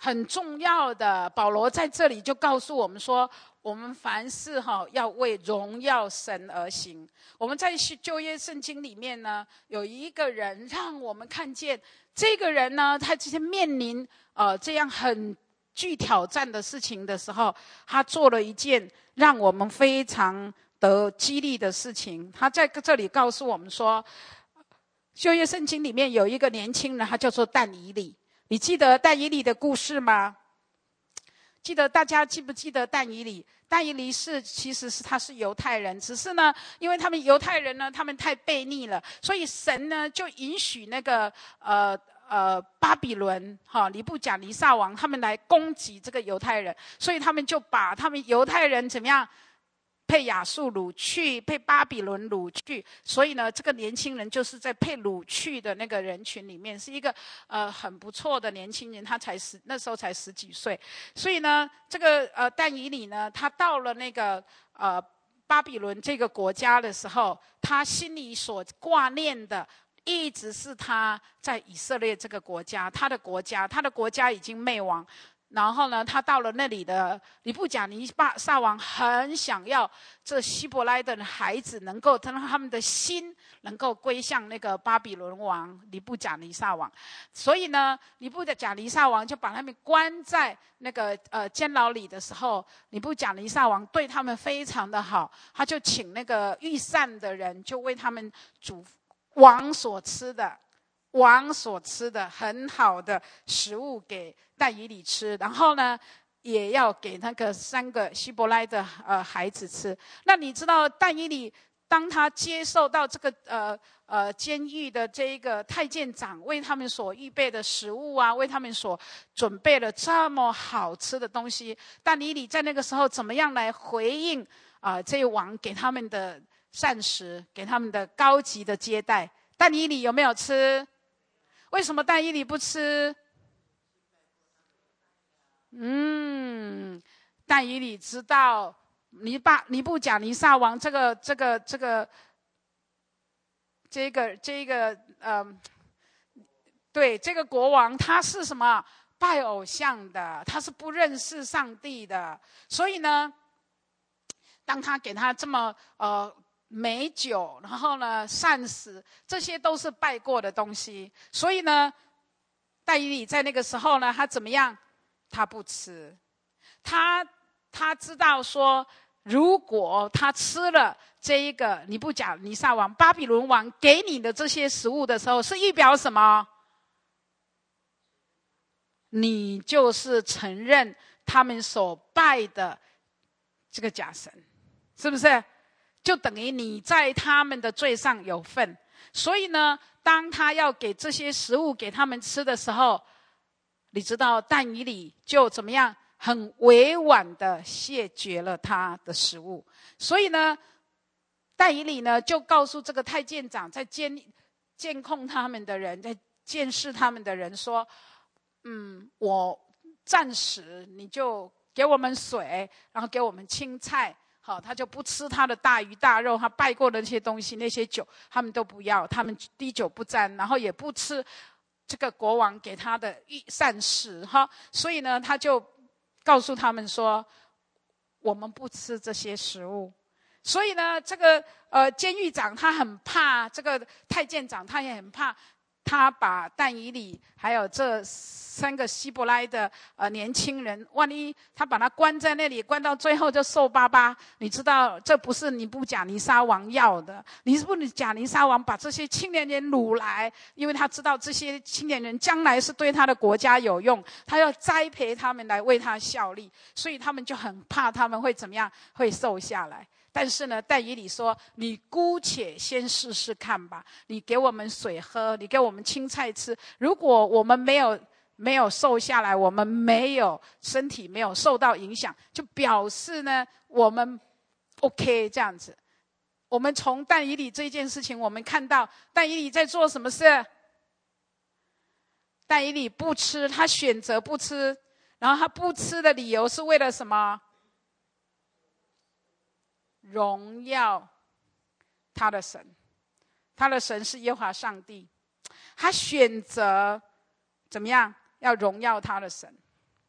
很重要的，保罗在这里就告诉我们说，我们凡事哈要为荣耀神而行。我们在旧约圣经里面呢，有一个人让我们看见，这个人呢，他之前面临呃这样很具挑战的事情的时候，他做了一件让我们非常得激励的事情。他在这里告诉我们说，旧约圣经里面有一个年轻人，他叫做但以理。你记得但以理的故事吗？记得大家记不记得但以理？但以理是其实是他是犹太人，只是呢，因为他们犹太人呢，他们太悖逆了，所以神呢就允许那个呃呃巴比伦哈尼布甲尼撒王他们来攻击这个犹太人，所以他们就把他们犹太人怎么样？被亚述掳去，被巴比伦掳去，所以呢，这个年轻人就是在被掳去的那个人群里面，是一个呃很不错的年轻人，他才十那时候才十几岁，所以呢，这个呃但以理呢，他到了那个呃巴比伦这个国家的时候，他心里所挂念的，一直是他在以色列这个国家，他的国家，他的国家已经灭亡。然后呢，他到了那里的尼布甲尼撒王很想要这希伯来的孩子能够让他们的心能够归向那个巴比伦王尼布甲尼撒王，所以呢，尼布甲尼撒王就把他们关在那个呃监牢里的时候，尼布甲尼撒王对他们非常的好，他就请那个御膳的人就为他们煮王所吃的。王所吃的很好的食物给但以理吃，然后呢，也要给那个三个希伯来的呃孩子吃。那你知道但以理当他接受到这个呃呃监狱的这一个太监长为他们所预备的食物啊，为他们所准备了这么好吃的东西，但以理在那个时候怎么样来回应啊、呃、这一王给他们的膳食，给他们的高级的接待？但以理有没有吃？为什么但以理不吃？嗯，但以理知道尼巴尼布甲尼撒王这个这个这个这个这个呃，对，这个国王他是什么？拜偶像的，他是不认识上帝的，所以呢，当他给他这么呃。美酒，然后呢，膳食，这些都是拜过的东西。所以呢，但以理在那个时候呢，他怎么样？他不吃。他他知道说，如果他吃了这一个尼布甲尼撒王、巴比伦王给你的这些食物的时候，是预表什么？你就是承认他们所拜的这个假神，是不是？就等于你在他们的罪上有份，所以呢，当他要给这些食物给他们吃的时候，你知道但以理就怎么样，很委婉的谢绝了他的食物。所以呢，但以理呢就告诉这个太监长，在监监控他们的人，在监视他们的人说，嗯，我暂时你就给我们水，然后给我们青菜。好，他就不吃他的大鱼大肉，他拜过的那些东西，那些酒，他们都不要，他们滴酒不沾，然后也不吃这个国王给他的膳食哈。所以呢，他就告诉他们说，我们不吃这些食物。所以呢，这个呃监狱长他很怕，这个太监长他也很怕。他把但以理还有这三个希伯来的呃年轻人，万一他把他关在那里，关到最后就瘦巴巴，你知道这不是尼布甲尼撒王要的。尼布甲尼撒王把这些青年人掳来，因为他知道这些青年人将来是对他的国家有用，他要栽培他们来为他效力，所以他们就很怕他们会怎么样，会瘦下来。但是呢，但以理说，你姑且先试试看吧，你给我们水喝，你给我们青菜吃，如果我们没有没有瘦下来，我们没有身体没有受到影响，就表示呢我们 OK 这样子。我们从但以理这件事情我们看到但以理在做什么事？但以理不吃，他选择不吃，然后他不吃的理由是为了什么？荣耀他的神，他的神是耶和华上帝，他选择怎么样？要荣耀他的神。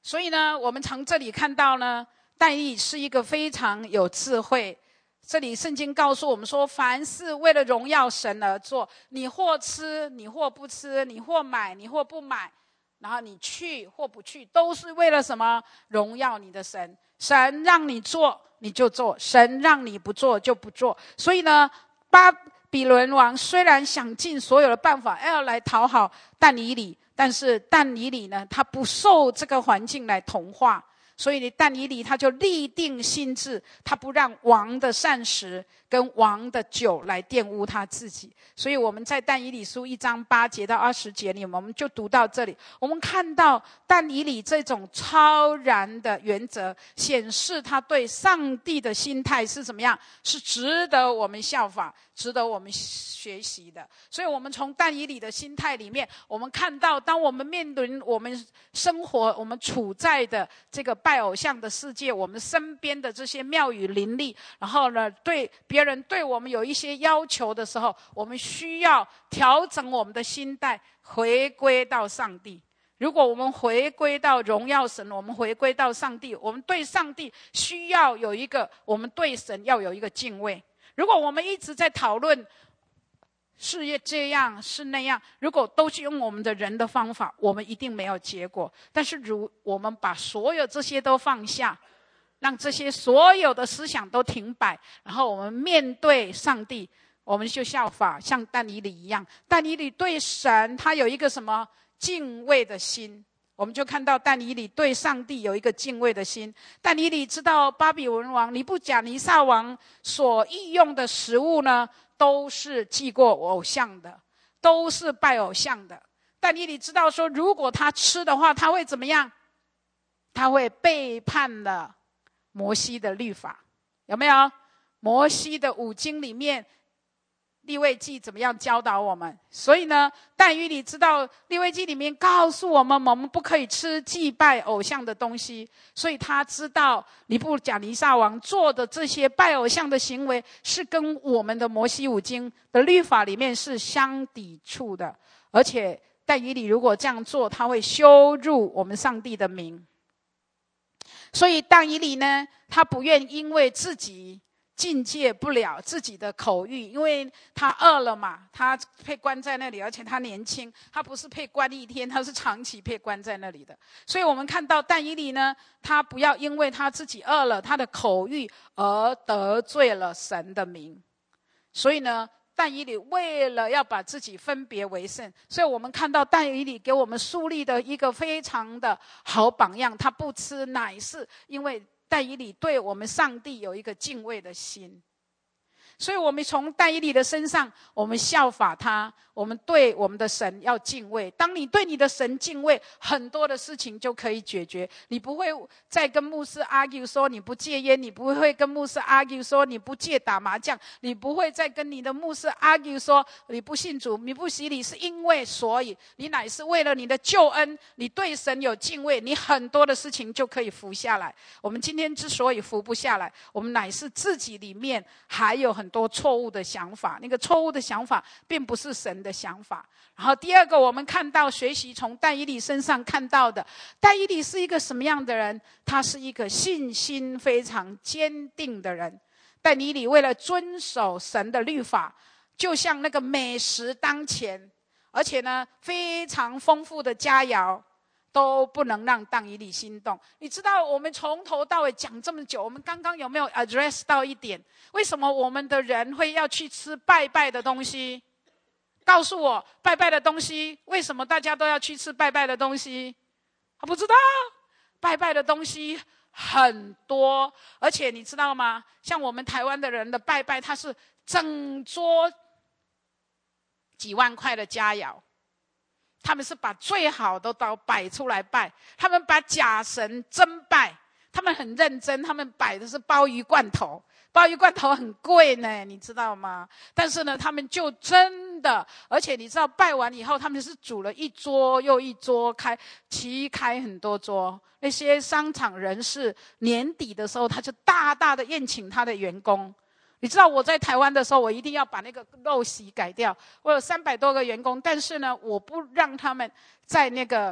所以呢，我们从这里看到呢，但以理是一个非常有智慧。这里圣经告诉我们说，凡事为了荣耀神而做，你或吃，你或不吃，你或买，你或不买，然后你去或不去，都是为了什么？荣耀你的神。神让你做你就做，神让你不做就不做。所以呢，巴比伦王虽然想尽所有的办法要来讨好但以理，但是但以理呢，他不受这个环境来同化。所以但以理他就立定心志，他不让王的膳食跟王的酒来玷污他自己。所以我们在但以理书一章八节到二十节里，我们就读到这里，我们看到但以理这种超然的原则，显示他对上帝的心态是怎么样，是值得我们效法，值得我们学习的。所以我们从但以理的心态里面，我们看到当我们面对我们生活，我们处在的这个拜偶像的世界，我们身边的这些庙宇林立，然后呢，对别人对我们有一些要求的时候，我们需要调整我们的心态，回归到上帝。如果我们回归到荣耀神，我们回归到上帝，我们对上帝需要有一个，我们对神要有一个敬畏。如果我们一直在讨论是这样是那样，如果都是用我们的人的方法，我们一定没有结果。但是如我们把所有这些都放下，让这些所有的思想都停摆，然后我们面对上帝，我们就效法像但以理一样。但以理对神他有一个什么敬畏的心，我们就看到但以理对上帝有一个敬畏的心。但以理知道巴比伦王尼布甲尼撒王所御用的食物呢，都是祭过偶像的，都是拜偶像的。但以理知道说，如果他吃的话，他会怎么样？他会背叛了摩西的律法，有没有？摩西的五经里面，利未记怎么样教导我们？所以呢，但以理知道利未记里面告诉我们，我们不可以吃祭拜偶像的东西，所以他知道尼布甲尼撒王做的这些拜偶像的行为是跟我们的摩西五经的律法里面是相抵触的。而且但以理如果这样做，他会羞辱我们上帝的名。所以但以理呢，他不愿因为自己境界不了自己的口欲，因为他饿了嘛，他被关在那里，而且他年轻，他不是被关一天，他是长期被关在那里的。所以我们看到但以理呢，他不要因为他自己饿了，他的口欲而得罪了神的名。所以呢，但以理为了要把自己分别为圣，所以我们看到但以理给我们树立的一个非常的好榜样。他不吃奶，是因为但以理对我们上帝有一个敬畏的心。所以我们从但以理的身上，我们效法他，我们对我们的神要敬畏。当你对你的神敬畏，很多的事情就可以解决。你不会再跟牧师 argue 说你不戒烟，你不会跟牧师 argue 说你不戒打麻将，你不会再跟你的牧师 argue 说你不信主，你不洗礼，是因为所以你乃是为了你的救恩，你对神有敬畏，你很多的事情就可以服下来。我们今天之所以服不下来，我们乃是自己里面还有很多错误的想法，那个错误的想法并不是神的想法。然后第二个，我们看到学习从但以理身上看到的，但以理是一个什么样的人？他是一个信心非常坚定的人。但以理为了遵守神的律法，就像那个美食当前，而且呢非常丰富的佳肴，都不能让但以理心动。你知道我们从头到尾讲这么久，我们刚刚有没有 address 到一点？为什么我们的人会要去吃拜拜的东西？告诉我，拜拜的东西，为什么大家都要去吃拜拜的东西？我不知道，拜拜的东西很多，而且你知道吗？像我们台湾的人的拜拜，他是整桌几万块的佳肴，他们是把最好的都摆出来拜，他们把假神真拜，他们很认真，他们摆的是鲍鱼罐头，鲍鱼罐头很贵呢，你知道吗？但是呢，他们就真的，而且你知道拜完以后，他们是煮了一桌又一桌，开齐开很多桌。那些商场人士年底的时候，他就大大的宴请他的员工。你知道我在台湾的时候，我一定要把那个陋习改掉。我有三百多个员工，但是呢，我不让他们在那个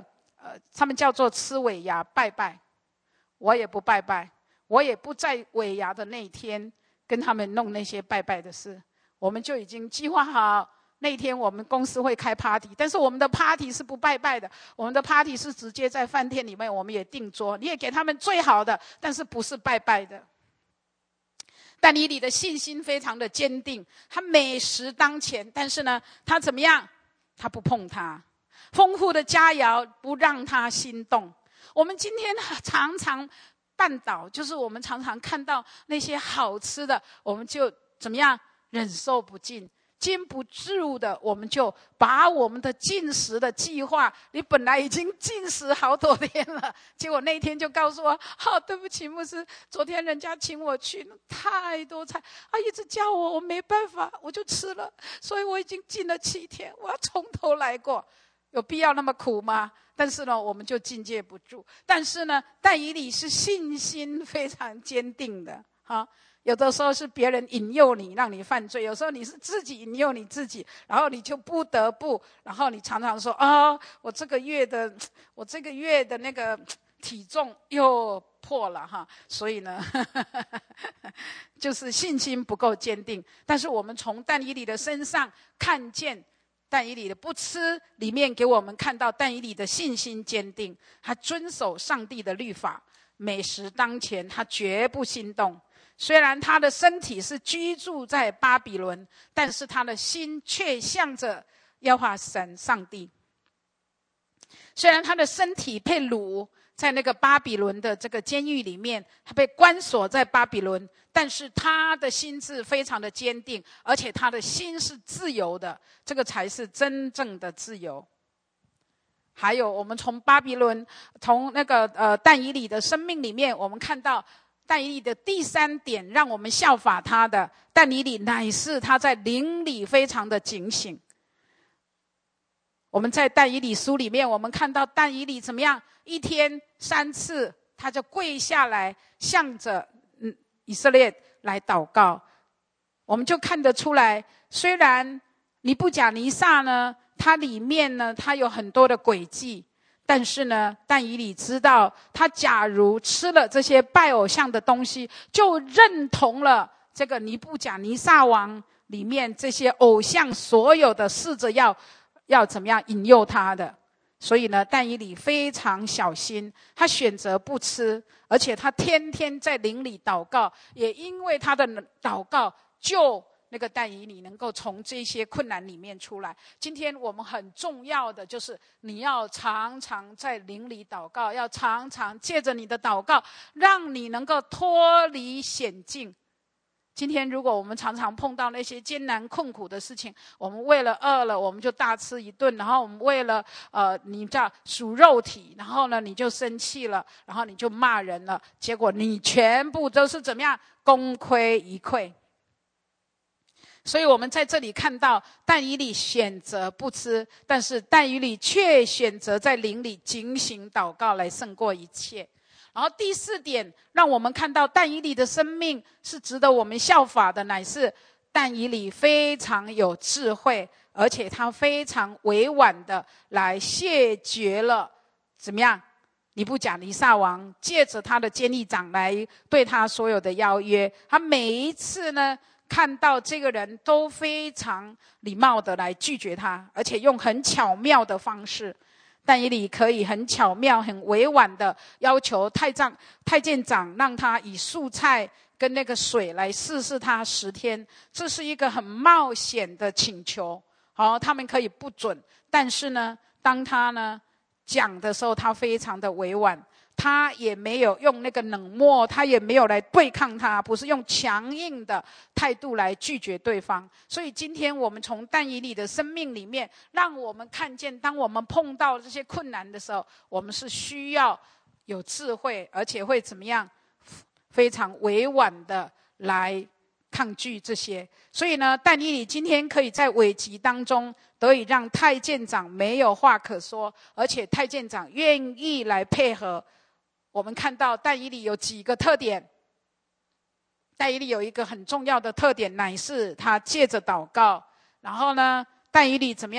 呃，他们叫做吃尾牙拜拜。我也不拜拜，我也不在尾牙的那天跟他们弄那些拜拜的事。我们就已经计划好那天我们公司会开 party， 但是我们的 party 是不拜拜的，我们的 party 是直接在饭店里面，我们也订桌，你也给他们最好的，但是不是拜拜的。但以理的信心非常的坚定，他美食当前，但是呢，他怎么样？他不碰它，丰富的佳肴不让他心动。我们今天常常绊倒，就是我们常常看到那些好吃的，我们就怎么样忍受不进，禁不住的，我们就把我们的禁食的计划，你本来已经禁食好多天了，结果那天就告诉我，好、哦，对不起牧师，昨天人家请我去，太多菜，啊，一直叫我，我没办法，我就吃了，所以我已经禁了七天，我要从头来过。有必要那么苦吗？但是呢，我们就境界不住。但是呢，但以理是信心非常坚定的。哈，有的时候是别人引诱你，让你犯罪；有时候你是自己引诱你自己，然后你就不得不，然后你常常说啊、哦，我这个月的，我这个月的那个体重又破了哈。所以呢，呵呵呵就是信心不够坚定。但是我们从但以理的身上看见。但以理的不吃里面给我们看到但以理的信心坚定，他遵守上帝的律法，美食当前他绝不心动。虽然他的身体是居住在巴比伦，但是他的心却向着耶和华神上帝。虽然他的身体被掳在那个巴比伦的这个监狱里面，他被关锁在巴比伦，但是他的心智非常的坚定，而且他的心是自由的，这个才是真正的自由。还有我们从巴比伦，从那个呃但以理的生命里面，我们看到但以理的第三点让我们效法他的，但以理乃是他在灵里非常的警醒。我们在但以理书里面，我们看到但以理怎么样，一天三次他就跪下来向着嗯以色列来祷告。我们就看得出来，虽然尼布甲尼撒呢，它里面呢它有很多的诡计，但是呢但以理知道，他假如吃了这些拜偶像的东西，就认同了这个尼布甲尼撒王里面这些偶像所有的试着要要怎么样引诱他的。所以呢但以理非常小心，他选择不吃，而且他天天在灵里祷告，也因为他的祷告就那个但以理能够从这些困难里面出来。今天我们很重要的就是你要常常在灵里祷告，要常常借着你的祷告让你能够脱离险境。今天如果我们常常碰到那些艰难困苦的事情，我们为了饿了我们就大吃一顿，然后我们为了呃你叫属肉体，然后呢你就生气了，然后你就骂人了，结果你全部都是怎么样功亏一篑。所以我们在这里看到但以理选择不吃，但是但以理却选择在灵里警醒祷告来胜过一切。然后第四点让我们看到但以理的生命是值得我们效法的，乃是但以理非常有智慧，而且他非常委婉的来谢绝了怎么样尼布甲尼撒王借着他的监狱长来对他所有的邀约。他每一次呢看到这个人都非常礼貌的来拒绝他，而且用很巧妙的方式。但以理可以很巧妙很委婉的要求太长太监长让他以素菜跟那个水来试试他十天，这是一个很冒险的请求。好，他们可以不准，但是呢当他呢讲的时候，他非常的委婉，他也没有用那个冷漠，他也没有来对抗他，不是用强硬的态度来拒绝对方。所以今天我们从但以理的生命里面，让我们看见当我们碰到这些困难的时候，我们是需要有智慧，而且会怎么样非常委婉的来抗拒这些。所以呢但以理今天可以在危急当中得以让太监长没有话可说，而且太监长愿意来配合。我们看到但以理有几个特点，但以理有一个很重要的特点，乃是他借着祷告，然后呢但以理怎么样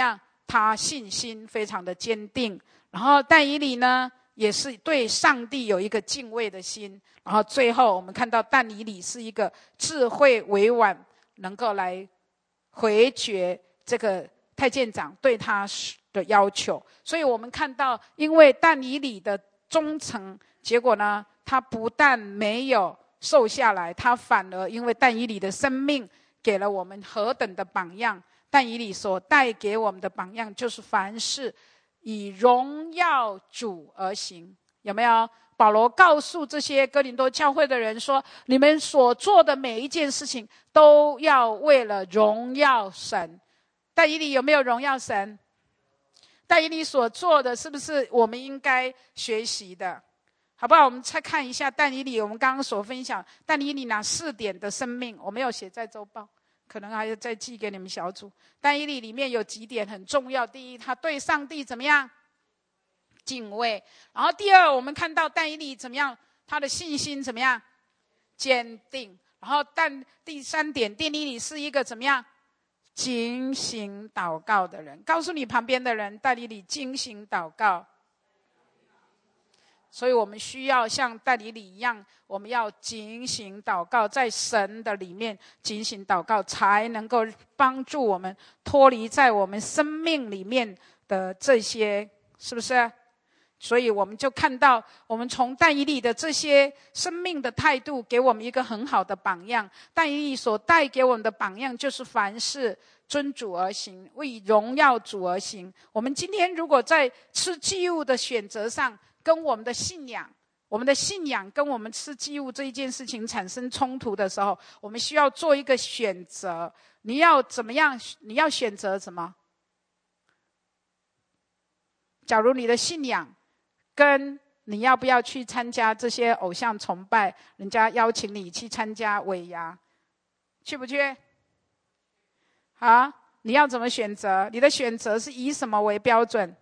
他信心非常的坚定。然后但以理呢，也是对上帝有一个敬畏的心。然后最后我们看到但以理是一个智慧委婉，能够来回绝这个太监长对他的要求。所以我们看到，因为但以理的忠诚，结果呢，他不但没有瘦下来，他反而因为但以理的生命给了我们何等的榜样。但以理所带给我们的榜样，就是凡事以荣耀主而行。有没有？保罗告诉这些哥林多教会的人说，你们所做的每一件事情都要为了荣耀神。但以理有没有荣耀神？但以理所做的是不是我们应该学习的？好不好？我们再看一下但以理，我们刚刚所分享但以理哪四点的生命，我没有写在周报，可能还要再寄给你们小组。但以理里面有几点很重要。第一，他对上帝怎么样？敬畏。然后第二，我们看到但以理怎么样？他的信心怎么样？坚定。然后但第三点，但以理是一个怎么样？精心祷告的人。告诉你旁边的人，但以理精心祷告。所以我们需要像但以理一样，我们要警醒祷告，在神的里面警醒祷告，才能够帮助我们脱离在我们生命里面的这些，是不是？所以我们就看到，我们从但以理的这些生命的态度，给我们一个很好的榜样。但以理所带给我们的榜样，就是凡事遵主而行，为荣耀主而行。我们今天如果在吃祭物的选择上，跟我们的信仰，我们的信仰跟我们吃祭物这一件事情产生冲突的时候，我们需要做一个选择。你要怎么样？你要选择什么？假如你的信仰跟你要不要去参加这些偶像崇拜，人家邀请你去参加尾牙，去不去？啊，你要怎么选择？你的选择是以什么为标准？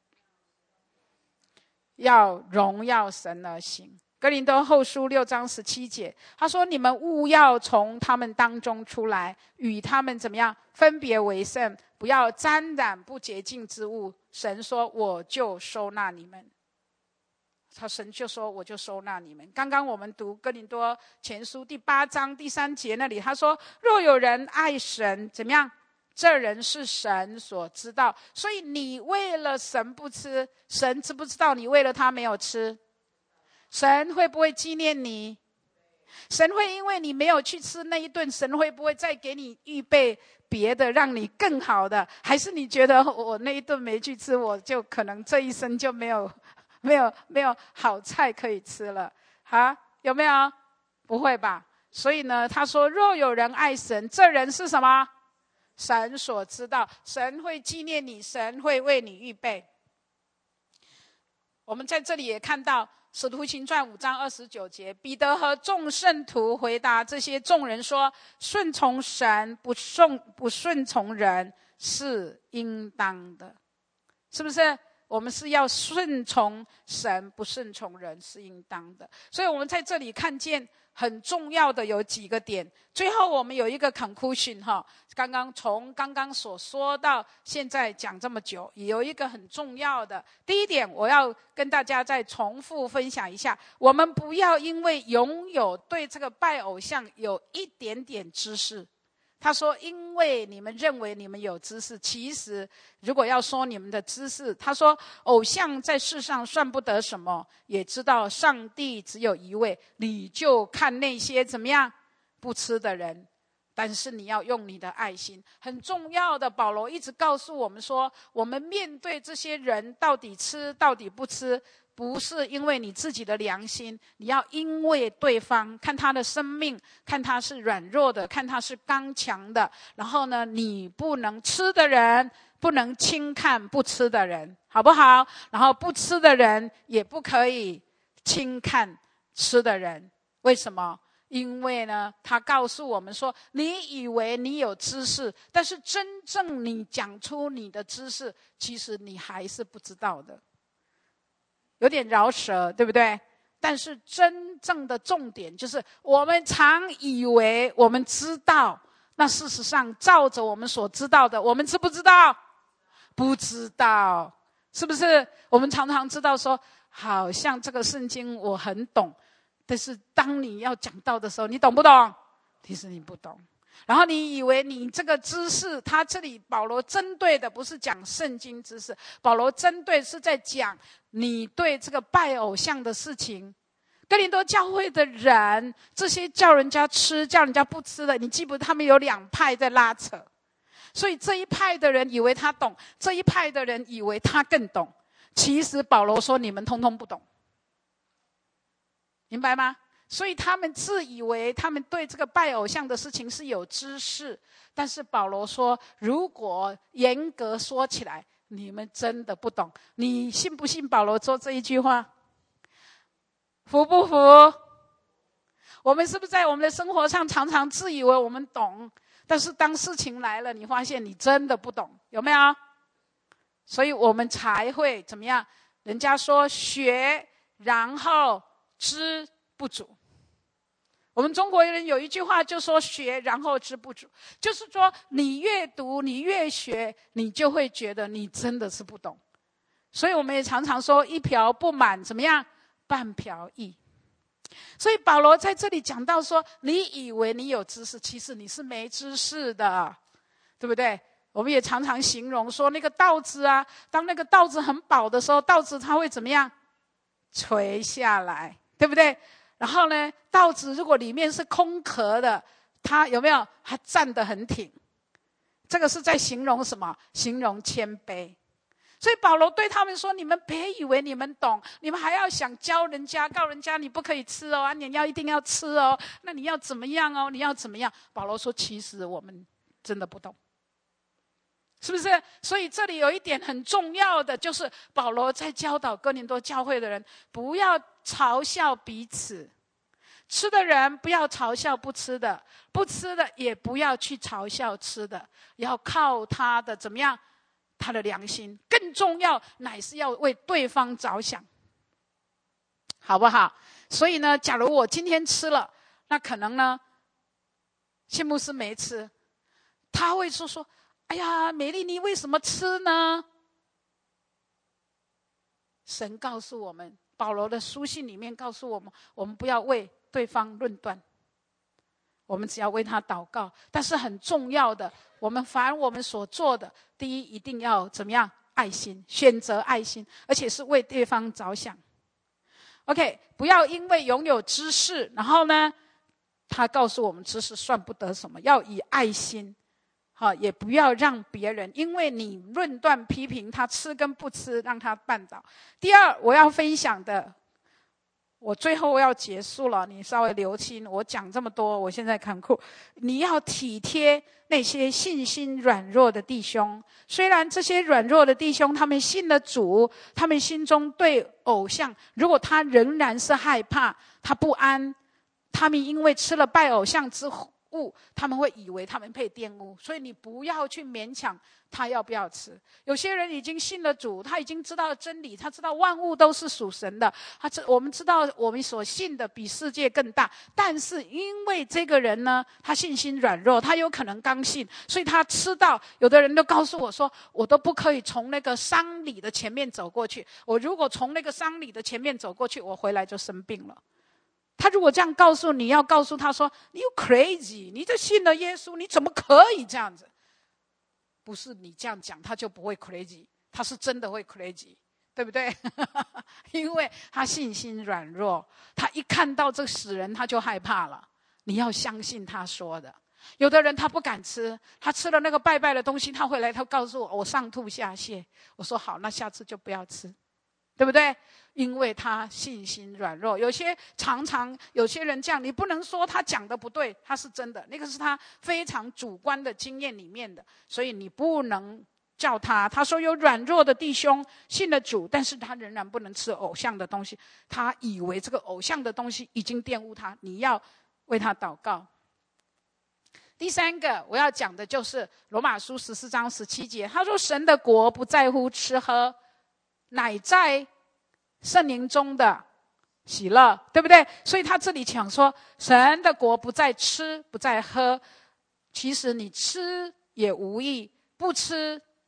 要荣耀神而行。哥林多后书六章十七节，他说：你们务要从他们当中出来，与他们怎么样？分别为圣，不要沾染不洁净之物。神说：我就收纳你们。他神就说：我就收纳你们。刚刚我们读哥林多前书第八章第三节那里，他说：若有人爱神，怎么样？这人是神所知道。所以你为了神不吃，神知不知道你为了他没有吃？神会不会纪念你？神会因为你没有去吃那一顿，神会不会再给你预备别的让你更好的？还是你觉得我那一顿没去吃，我就可能这一生就没有没有没有好菜可以吃了？啊，有没有？不会吧。所以呢，他说若有人爱神，这人是什么？神所知道。神会纪念你，神会为你预备。我们在这里也看到使徒行传五章二十九节，彼得和众圣徒回答这些众人说：顺从神不顺不顺从人是应当的。是不是？我们是要顺从神，不顺从人是应当的。所以我们在这里看见很重要的有几个点。最后我们有一个 conclusion 哈，刚刚从刚刚所说到现在讲这么久，也有一个很重要的第一点，我要跟大家再重复分享一下。我们不要因为拥有对这个拜偶像有一点点知识，他说因为你们认为你们有知识，其实如果要说你们的知识，他说偶像在世上算不得什么，也知道上帝只有一位，你就看那些怎么样不吃的人，但是你要用你的爱心。很重要的，保罗一直告诉我们说，我们面对这些人到底吃到底不吃，不是因为你自己的良心，你要因为对方，看他的生命，看他是软弱的，看他是刚强的，然后呢，你不能吃的人不能轻看不吃的人，好不好？然后不吃的人也不可以轻看吃的人。为什么？因为呢，他告诉我们说，你以为你有知识，但是真正你讲出你的知识，其实你还是不知道的。有点饶舌，对不对？但是真正的重点就是，我们常以为我们知道，那事实上照着我们所知道的，我们知不知道？ 不知道，是不是？我们常常知道说，好像这个圣经我很懂，但是当你要讲到的时候，你懂不懂？其实你不懂。然后你以为你这个知识，他这里保罗针对的不是讲圣经知识，保罗针对是在讲你对这个拜偶像的事情。哥林多教会的人，这些叫人家吃叫人家不吃的，你记不？他们有两派在拉扯，所以这一派的人以为他懂，这一派的人以为他更懂。其实保罗说你们通通不懂，明白吗？所以他们自以为他们对这个拜偶像的事情是有知识，但是保罗说，如果严格说起来，你们真的不懂。你信不信保罗说这一句话？服不服？我们是不是在我们的生活上常常自以为我们懂，但是当事情来了，你发现你真的不懂，有没有？所以我们才会怎么样？人家说学然后知不足。我们中国人有一句话就说学然后知不足，就是说你越读你越学，你就会觉得你真的是不懂。所以我们也常常说一瓢不满怎么样？半瓢意。所以保罗在这里讲到说，你以为你有知识，其实你是没知识的，对不对？我们也常常形容说，那个稻子啊，当那个稻子很饱的时候，稻子它会怎么样？垂下来，对不对？然后呢，稻子如果里面是空壳的，它有没有？它站得很挺。这个是在形容什么？形容谦卑。所以保罗对他们说，你们别以为你们懂，你们还要想教人家，告人家你不可以吃哦，你要一定要吃哦，那你要怎么样哦，你要怎么样？保罗说，其实我们真的不懂，是不是？所以这里有一点很重要的，就是保罗在教导哥林多教会的人，不要嘲笑彼此，吃的人不要嘲笑不吃的，不吃的也不要去嘲笑吃的，要靠他的怎么样？他的良心。更重要乃是要为对方着想，好不好？所以呢，假如我今天吃了，那可能呢谢牧师没吃，他会说说，哎呀，美丽你为什么吃呢？神告诉我们，保罗的书信里面告诉我们，我们不要为对方论断，我们只要为他祷告。但是很重要的，我们凡我们所做的，第一一定要怎么样？爱心，选择爱心，而且是为对方着想。 OK， 不要因为拥有知识，然后呢他告诉我们知识算不得什么，要以爱心，好，也不要让别人因为你论断批评他吃跟不吃让他绊倒。第二，我要分享的，我最后要结束了，你稍微留心，我讲这么多，我现在看酷，你要体贴那些信心软弱的弟兄。虽然这些软弱的弟兄他们信了主，他们心中对偶像，如果他仍然是害怕，他不安，他们因为吃了拜偶像之物，他们会以为他们被玷污，所以你不要去勉强他要不要吃。有些人已经信了主，他已经知道真理，他知道万物都是属神的，他知我们知道我们所信的比世界更大，但是因为这个人呢，他信心软弱，他有可能刚信，所以他吃到，有的人都告诉我说，我都不可以从那个丧礼的前面走过去，我如果从那个丧礼的前面走过去，我回来就生病了。他如果这样告诉你，要告诉他说，你 crazy， 你就信了耶稣，你怎么可以这样子？不是你这样讲他就不会 crazy， 他是真的会 crazy， 对不对？因为他信心软弱，他一看到这死人他就害怕了。你要相信他说的。有的人他不敢吃，他吃了那个拜拜的东西，他回来他告诉我，我上吐下泻。我说好，那下次就不要吃，对不对？因为他信心软弱。有些常常有些人这样，你不能说他讲的不对，他是真的，那个是他非常主观的经验里面的，所以你不能叫他。他说有软弱的弟兄信了主，但是他仍然不能吃偶像的东西，他以为这个偶像的东西已经玷污他，你要为他祷告。第三个我要讲的就是罗马书十四章十七节，他说神的国不在乎吃喝，乃在圣灵中的喜乐，对不对？所以他这里讲说，神的国不在吃，不在喝。其实你吃也无益，不吃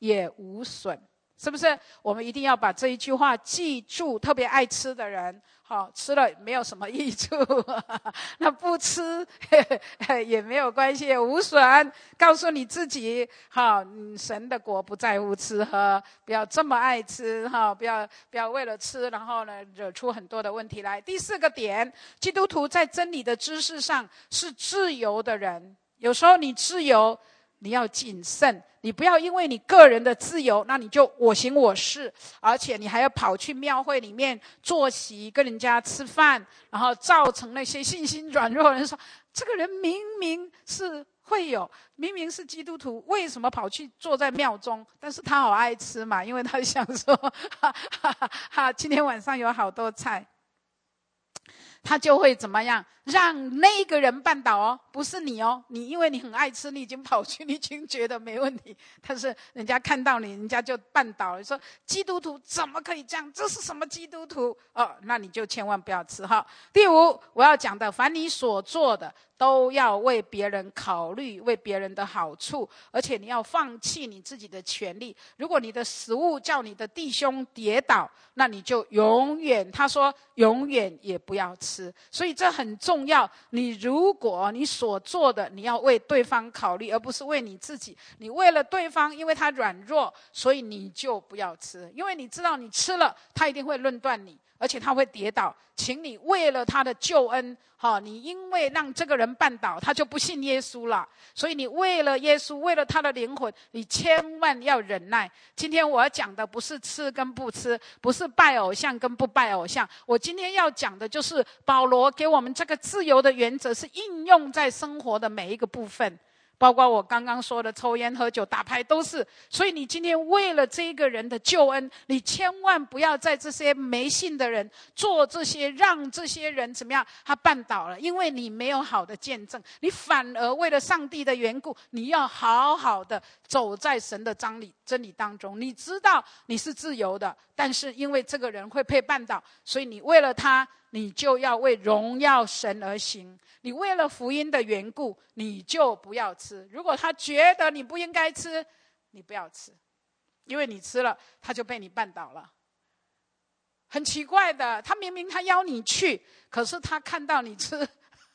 也无损。是不是？我们一定要把这一句话记住。特别爱吃的人，好、哦、吃了没有什么益处，那不吃也没有关系，无损。告诉你自己，好、哦，神的国不在乎吃喝，不要这么爱吃，哈、哦，不要不要为了吃，然后呢惹出很多的问题来。第四个点，基督徒在真理的知识上是自由的人。有时候你自由，你要谨慎。你不要因为你个人的自由，那你就我行我事，而且你还要跑去庙会里面坐席跟人家吃饭，然后造成那些信心软弱的人说，这个人明明是会有，明明是基督徒，为什么跑去坐在庙中？但是他好爱吃嘛，因为他想说哈哈哈哈今天晚上有好多菜，他就会怎么样让那个人绊倒哦，不是你哦，你因为你很爱吃，你已经跑去，你已经觉得没问题，但是人家看到你，人家就绊倒了，说基督徒怎么可以这样？这是什么基督徒？哦，那你就千万不要吃哈。第五，我要讲的，凡你所做的，都要为别人考虑，为别人的好处，而且你要放弃你自己的权利。如果你的食物叫你的弟兄跌倒，那你就永远，他说永远也不要吃。所以这很重要，你如果你所做的，你要为对方考虑，而不是为你自己。你为了对方，因为他软弱，所以你就不要吃，因为你知道你吃了，他一定会论断你，而且他会跌倒。请你为了他的救恩，好，你因为让这个人绊倒，他就不信耶稣了，所以你为了耶稣，为了他的灵魂，你千万要忍耐。今天我要讲的不是吃跟不吃，不是拜偶像跟不拜偶像，我今天要讲的就是保罗给我们这个自由的原则是应用在生活的每一个部分，包括我刚刚说的抽烟喝酒打牌都是。所以你今天为了这个人的救恩，你千万不要在这些没信的人做这些让这些人怎么样他绊倒了，因为你没有好的见证，你反而为了上帝的缘故，你要好好的走在神的真理真理当中。你知道你是自由的，但是因为这个人会被绊倒，所以你为了他，你就要为荣耀神而行。你为了福音的缘故，你就不要吃。如果他觉得你不应该吃，你不要吃，因为你吃了，他就被你绊倒了。很奇怪的，他明明他邀你去，可是他看到你吃，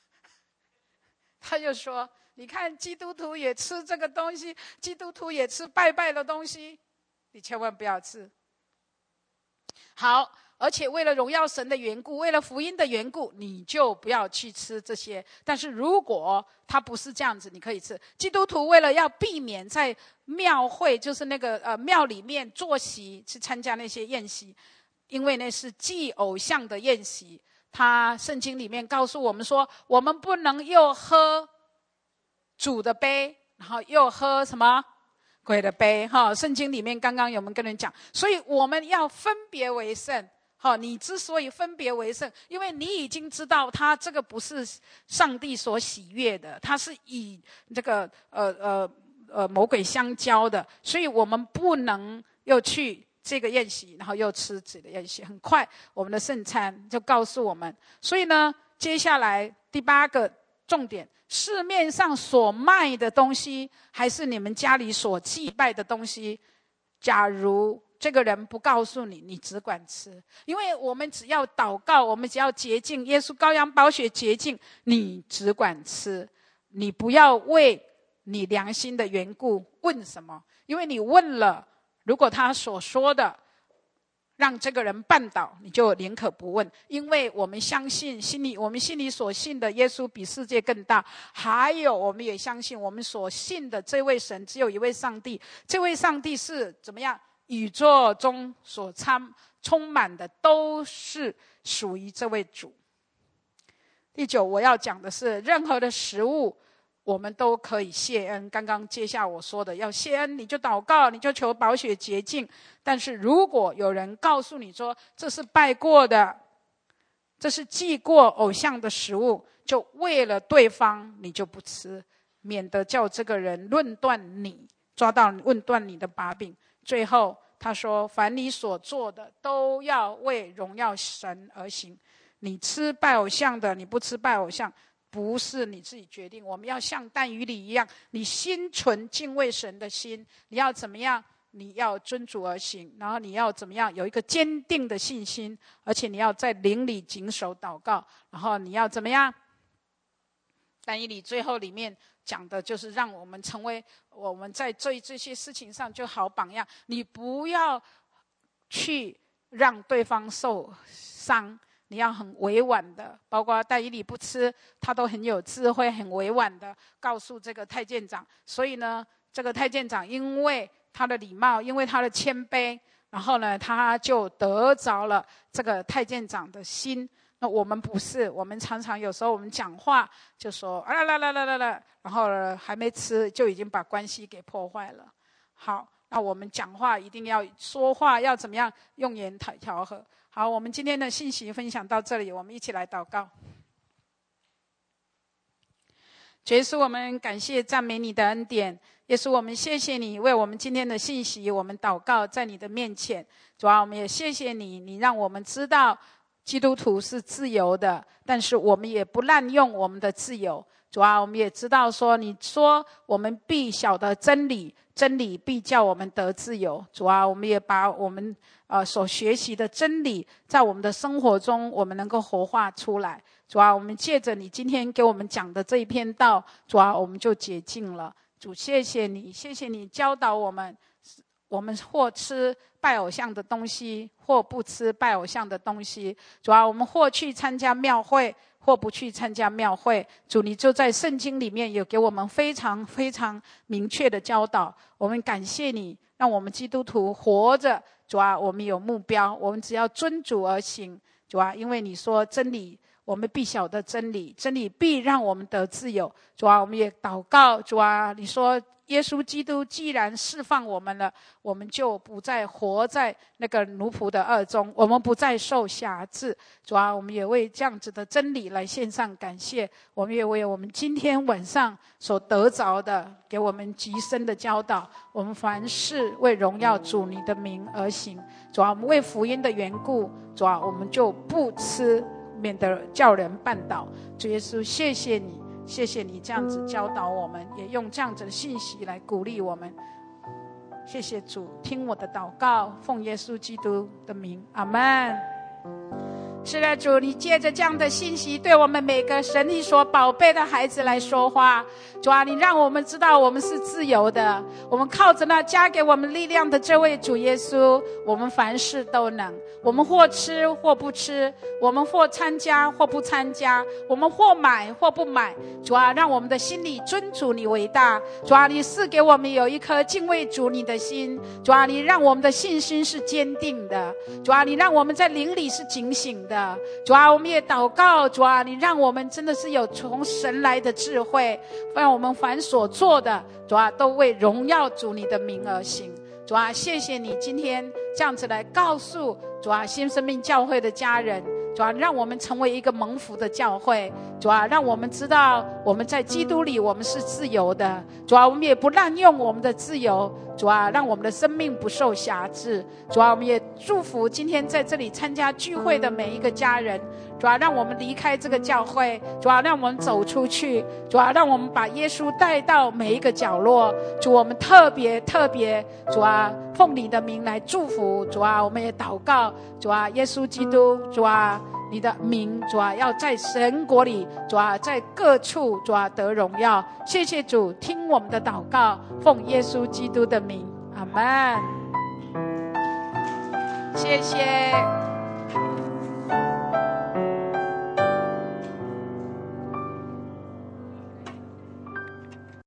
他就说，你看基督徒也吃这个东西，基督徒也吃拜拜的东西，你千万不要吃。好，而且为了荣耀神的缘故，为了福音的缘故，你就不要去吃这些。但是如果他不是这样子，你可以吃。基督徒为了要避免在庙会，就是那个呃庙里面坐席去参加那些宴席，因为那是祭偶像的宴席，他圣经里面告诉我们说，我们不能又喝主的杯，然后又喝什么鬼的杯哈。圣经里面刚刚有没有跟人讲？所以我们要分别为圣。好，你之所以分别为圣，因为你已经知道他这个不是上帝所喜悦的，他是以这个呃呃呃魔鬼相交的，所以我们不能又去这个宴席，然后又吃这个宴席。很快我们的圣餐就告诉我们。所以呢，接下来第八个重点，市面上所卖的东西还是你们家里所祭拜的东西，假如这个人不告诉你，你只管吃。因为我们只要祷告，我们只要洁净，耶稣羔羊宝血洁净，你只管吃。你不要为你良心的缘故问什么，因为你问了，如果他所说的让这个人绊倒，你就宁可不问。因为我们相信心里我们心里所信的耶稣比世界更大，还有我们也相信我们所信的这位神只有一位上帝，这位上帝是怎么样，宇宙中所参充满的都是属于这位主。第九，我要讲的是，任何的食物我们都可以谢恩。刚刚接下我说的，要谢恩，你就祷告，你就求宝血洁净。但是如果有人告诉你说这是拜过的，这是祭过偶像的食物，就为了对方你就不吃，免得叫这个人论断你，抓到论断你的把柄。最后他说，凡你所做的都要为荣耀神而行。你吃拜偶像的，你不吃拜偶像，不是你自己决定。我们要像但以理一样，你心存敬畏神的心，你要怎么样？ 你要遵主而行，然后你要怎么样？有一个坚定的信心，而且你要在灵里谨守祷告，然后你要怎么样？但以理最后里面讲的就是让我们成为我们在这这些事情上就好榜样。你不要去让对方受伤，你要很委婉的，包括但以理不吃，他都很有智慧，很委婉的告诉这个太监长。所以呢，这个太监长因为他的礼貌，因为他的谦卑，然后呢，他就得着了这个太监长的心。那我们不是，我们常常有时候我们讲话就说啊啦啦啦啦啦，然后还没吃就已经把关系给破坏了。好，那我们讲话一定要说话要怎么样？用言调和。好，我们今天的信息分享到这里，我们一起来祷告。主耶稣，我们感谢赞美你的恩典。耶稣，我们谢谢你为我们今天的信息，我们祷告在你的面前。主啊，我们也谢谢你，你让我们知道基督徒是自由的，但是我们也不滥用我们的自由。主啊，我们也知道说，你说我们必晓得真理，真理必叫我们得自由。主啊，我们也把我们呃所学习的真理，在我们的生活中，我们能够活化出来。主啊，我们借着你今天给我们讲的这一篇道，主啊，我们就洁净了。主，谢谢你，谢谢你教导我们，我们或吃拜偶像的东西，或不吃拜偶像的东西。主啊，我们或去参加庙会，或不去参加庙会。主，你就在圣经里面有给我们非常非常明确的教导。我们感谢你，让我们基督徒活着。主啊，我们有目标，我们只要遵主而行。主啊，因为你说真理，我们必晓得真理，真理必让我们得自由。主啊，我们也祷告。主啊，你说耶稣基督既然释放我们了，我们就不再活在那个奴仆的恶中，我们不再受辖制。主啊，我们也为这样子的真理来献上感谢。我们也为我们今天晚上所得着的，给我们极深的教导。我们凡事为荣耀主你的名而行。主啊，我们为福音的缘故，主啊，我们就不吃，免得叫人绊倒。主耶稣，谢谢你，谢谢你这样子教导我们，也用这样子的信息来鼓励我们。谢谢主，听我的祷告，奉耶稣基督的名，阿们。是的，主，你借着这样的信息对我们每个神你所宝贝的孩子来说话。主啊，你让我们知道我们是自由的，我们靠着那加给我们力量的这位主耶稣，我们凡事都能。我们或吃或不吃，我们或参加或不参加，我们或买或不买。主啊，让我们的心里尊主你为大。主啊，你赐给我们有一颗敬畏主你的心。主啊，你让我们的信心是坚定的。主啊，你让我们在灵里是警醒的。主啊，我们也祷告。主啊，你让我们真的是有从神来的智慧，让我们凡所做的，主啊，都为荣耀主你的名而行。主啊，谢谢你今天这样子来告诉主啊新生命教会的家人。主啊，让我们成为一个蒙福的教会。主啊，让我们知道我们在基督里我们是自由的。主啊，我们也不滥用我们的自由。主啊，让我们的生命不受辖制。主啊，我们也祝福今天在这里参加聚会的每一个家人。主啊，让我们离开这个教会。主啊，让我们走出去。主啊，让我们把耶稣带到每一个角落。主，我们特别特别，主啊，奉你的名来祝福。主啊，我们也祷告。主啊，耶稣基督，主啊，你的名，主啊，要在神国里，主啊，在各处，主啊，得荣耀。谢谢主，听我们的祷告，奉耶稣基督的名，阿们。谢谢。